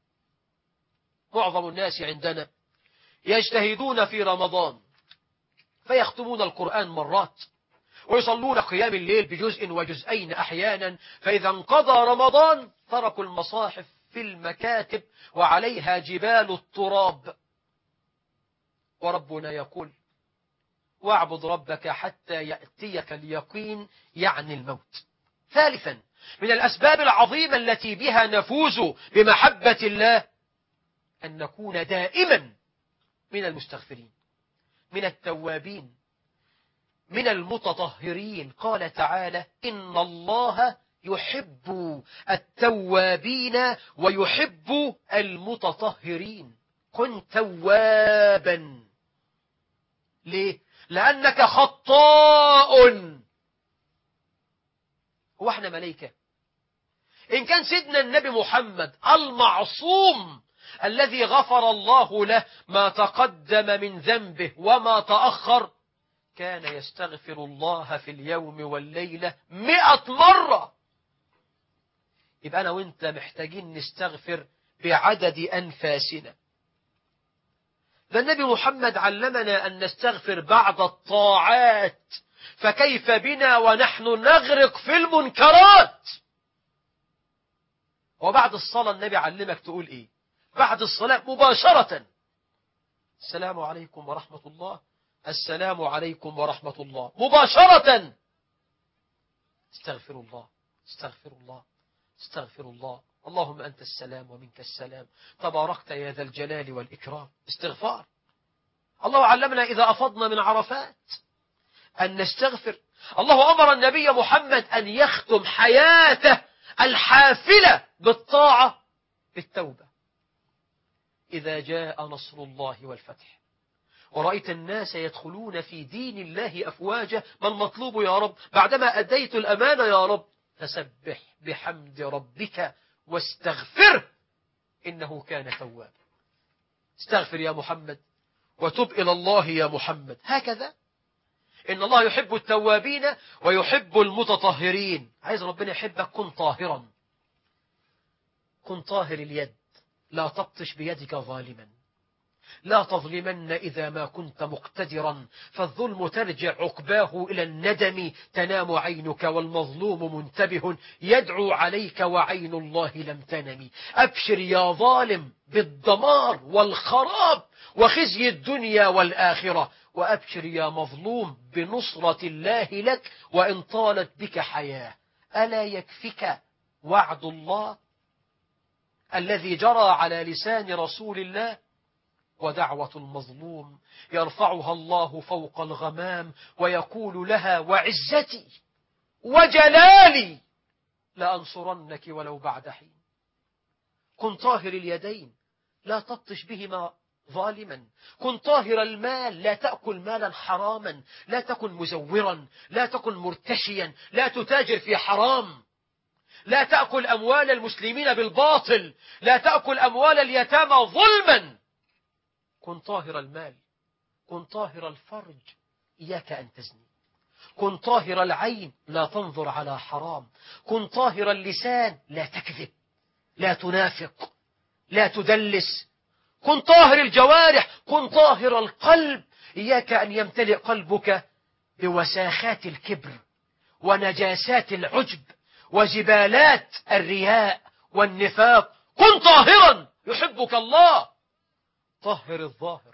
معظم الناس عندنا يجتهدون في رمضان فيختمون القرآن مرات ويصلون قيام الليل بجزء وجزئين أحيانا، فإذا انقضى رمضان تركوا المصاحف في المكاتب وعليها جبال التراب. وربنا يقول: واعبد ربك حتى يأتيك اليقين، يعني الموت. ثالثا، من الأسباب العظيمة التي بها نفوز بمحبة الله أن نكون دائما من المستغفرين، من التوابين، من المتطهرين. قال تعالى: إن الله يحب التوابين ويحب المتطهرين. كن توابا. ليه؟ لأنك خطاء. هو احنا ملائكة؟ إن كان سيدنا النبي محمد المعصوم الذي غفر الله له ما تقدم من ذنبه وما تأخر كان يستغفر الله في اليوم والليلة مئة مرة، يبقى أنا وإنت محتاجين نستغفر بعدد أنفاسنا. ده النبي محمد علمنا أن نستغفر بعد الطاعات، فكيف بنا ونحن نغرق في المنكرات؟ وبعد الصلاة النبي علمك تقول إيه؟ بعد الصلاة مباشرة: السلام عليكم ورحمة الله، السلام عليكم ورحمة الله، مباشرة. استغفر الله استغفر الله استغفر الله، اللهم أنت السلام ومنك السلام، تباركت يا ذا الجلال والإكرام. استغفار. الله علمنا إذا أفضنا من عرفات أن نستغفر. الله أمر النبي محمد أن يختم حياته الحافلة بالطاعة بالتوبة. إذا جاء نصر الله والفتح ورأيت الناس يدخلون في دين الله أفواجا، ما المطلوب يا رب بعدما أديت الأمانة يا رب؟ فسبح بحمد ربك واستغفره إنه كان توابا. استغفر يا محمد وتب إلى الله يا محمد. هكذا إن الله يحب التوابين ويحب المتطهرين. عايز ربنا يحبك، كن طاهرا، كن طاهر اليد، لا تبطش بيدك ظالما، لا تظلمن إذا ما كنت مقتدرا، فالظلم ترجع عقباه إلى الندم، تنام عينك والمظلوم منتبه يدعو عليك وعين الله لم تنم. أبشر يا ظالم بالدمار والخراب وخزي الدنيا والآخرة، وأبشر يا مظلوم بنصرة الله لك وإن طالت بك حياة. ألا يكفك وعد الله الذي جرى على لسان رسول الله؟ ودعوة المظلوم يرفعها الله فوق الغمام ويقول لها وعزتي وجلالي لأنصرنك ولو بعد حين. كن طاهر اليدين، لا تبطش بهما ظالما. كن طاهر المال، لا تأكل مالا حراما، لا تكن مزورا، لا تكن مرتشيا، لا تتاجر في حرام، لا تأكل أموال المسلمين بالباطل، لا تأكل أموال اليتامى ظلما. كن طاهر المال، كن طاهر الفرج، إياك أن تزني. كن طاهر العين، لا تنظر على حرام. كن طاهر اللسان، لا تكذب، لا تنافق، لا تدلس. كن طاهر الجوارح، كن طاهر القلب، إياك أن يمتلئ قلبك بوساخات الكبر ونجاسات العجب وزبالات الرياء والنفاق. كن طاهرا يحبك الله. طهر الظاهر،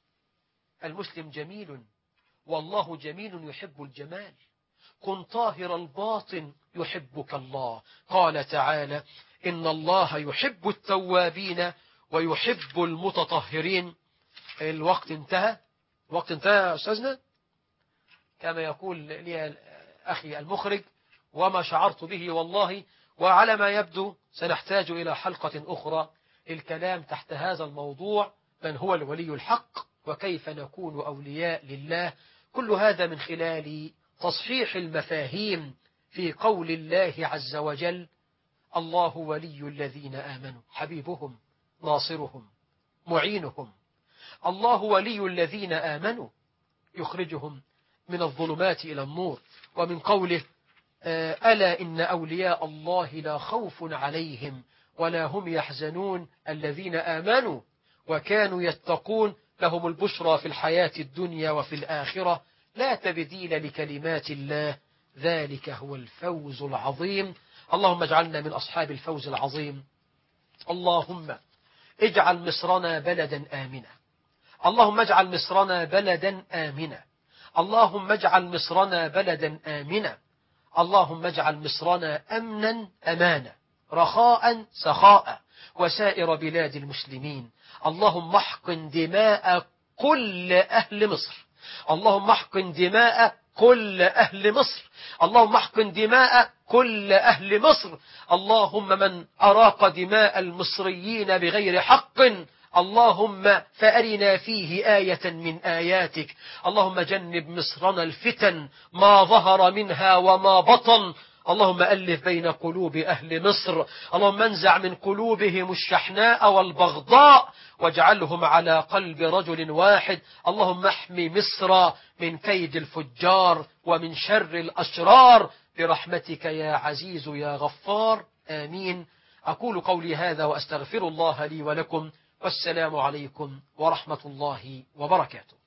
المسلم جميل والله جميل يحب الجمال. كن طاهر الباطن يحبك الله. قال تعالى إن الله يحب التوابين ويحب المتطهرين. الوقت انتهى، الوقت انتهى يا أستاذنا كما يقول لي أخي المخرج، وما شعرت به والله. وعلى ما يبدو سنحتاج إلى حلقة أخرى للكلام تحت هذا الموضوع، من هو الولي الحق وكيف نكون أولياء لله. كل هذا من خلال تصحيح المفاهيم في قول الله عز وجل الله ولي الذين آمنوا، حبيبهم ناصرهم معينهم. الله ولي الذين آمنوا يخرجهم من الظلمات إلى النور. ومن قوله ألا إن أولياء الله لا خوف عليهم ولا هم يحزنون الذين آمنوا وكانوا يتقون لهم البشرى في الحياة الدنيا وفي الآخرة لا تبديل لكلمات الله ذلك هو الفوز العظيم. اللهم اجعلنا من أصحاب الفوز العظيم. اللهم اجعل مصرنا بلدا آمنا، اللهم اجعل مصرنا بلدا آمنا، اللهم اجعل مصرنا بلدا آمنا، اللهم اجعل مصرنا أمنا أمانا رخاء سخاء وسائر بلاد المسلمين. اللهم احقن دماء كل أهل مصر، اللهم احقن دماء كل أهل مصر، اللهم احقن دماء كل أهل مصر. اللهم من أراق دماء المصريين بغير حق اللهم فأرنا فيه آية من آياتك. اللهم جنب مصرنا الفتن ما ظهر منها وما بطن. اللهم ألف بين قلوب أهل مصر، اللهم انزع من قلوبهم الشحناء والبغضاء واجعلهم على قلب رجل واحد. اللهم احمي مصر من كيد الفجار ومن شر الأشرار برحمتك يا عزيز يا غفار، آمين. أقول قولي هذا وأستغفر الله لي ولكم، والسلام عليكم ورحمة الله وبركاته.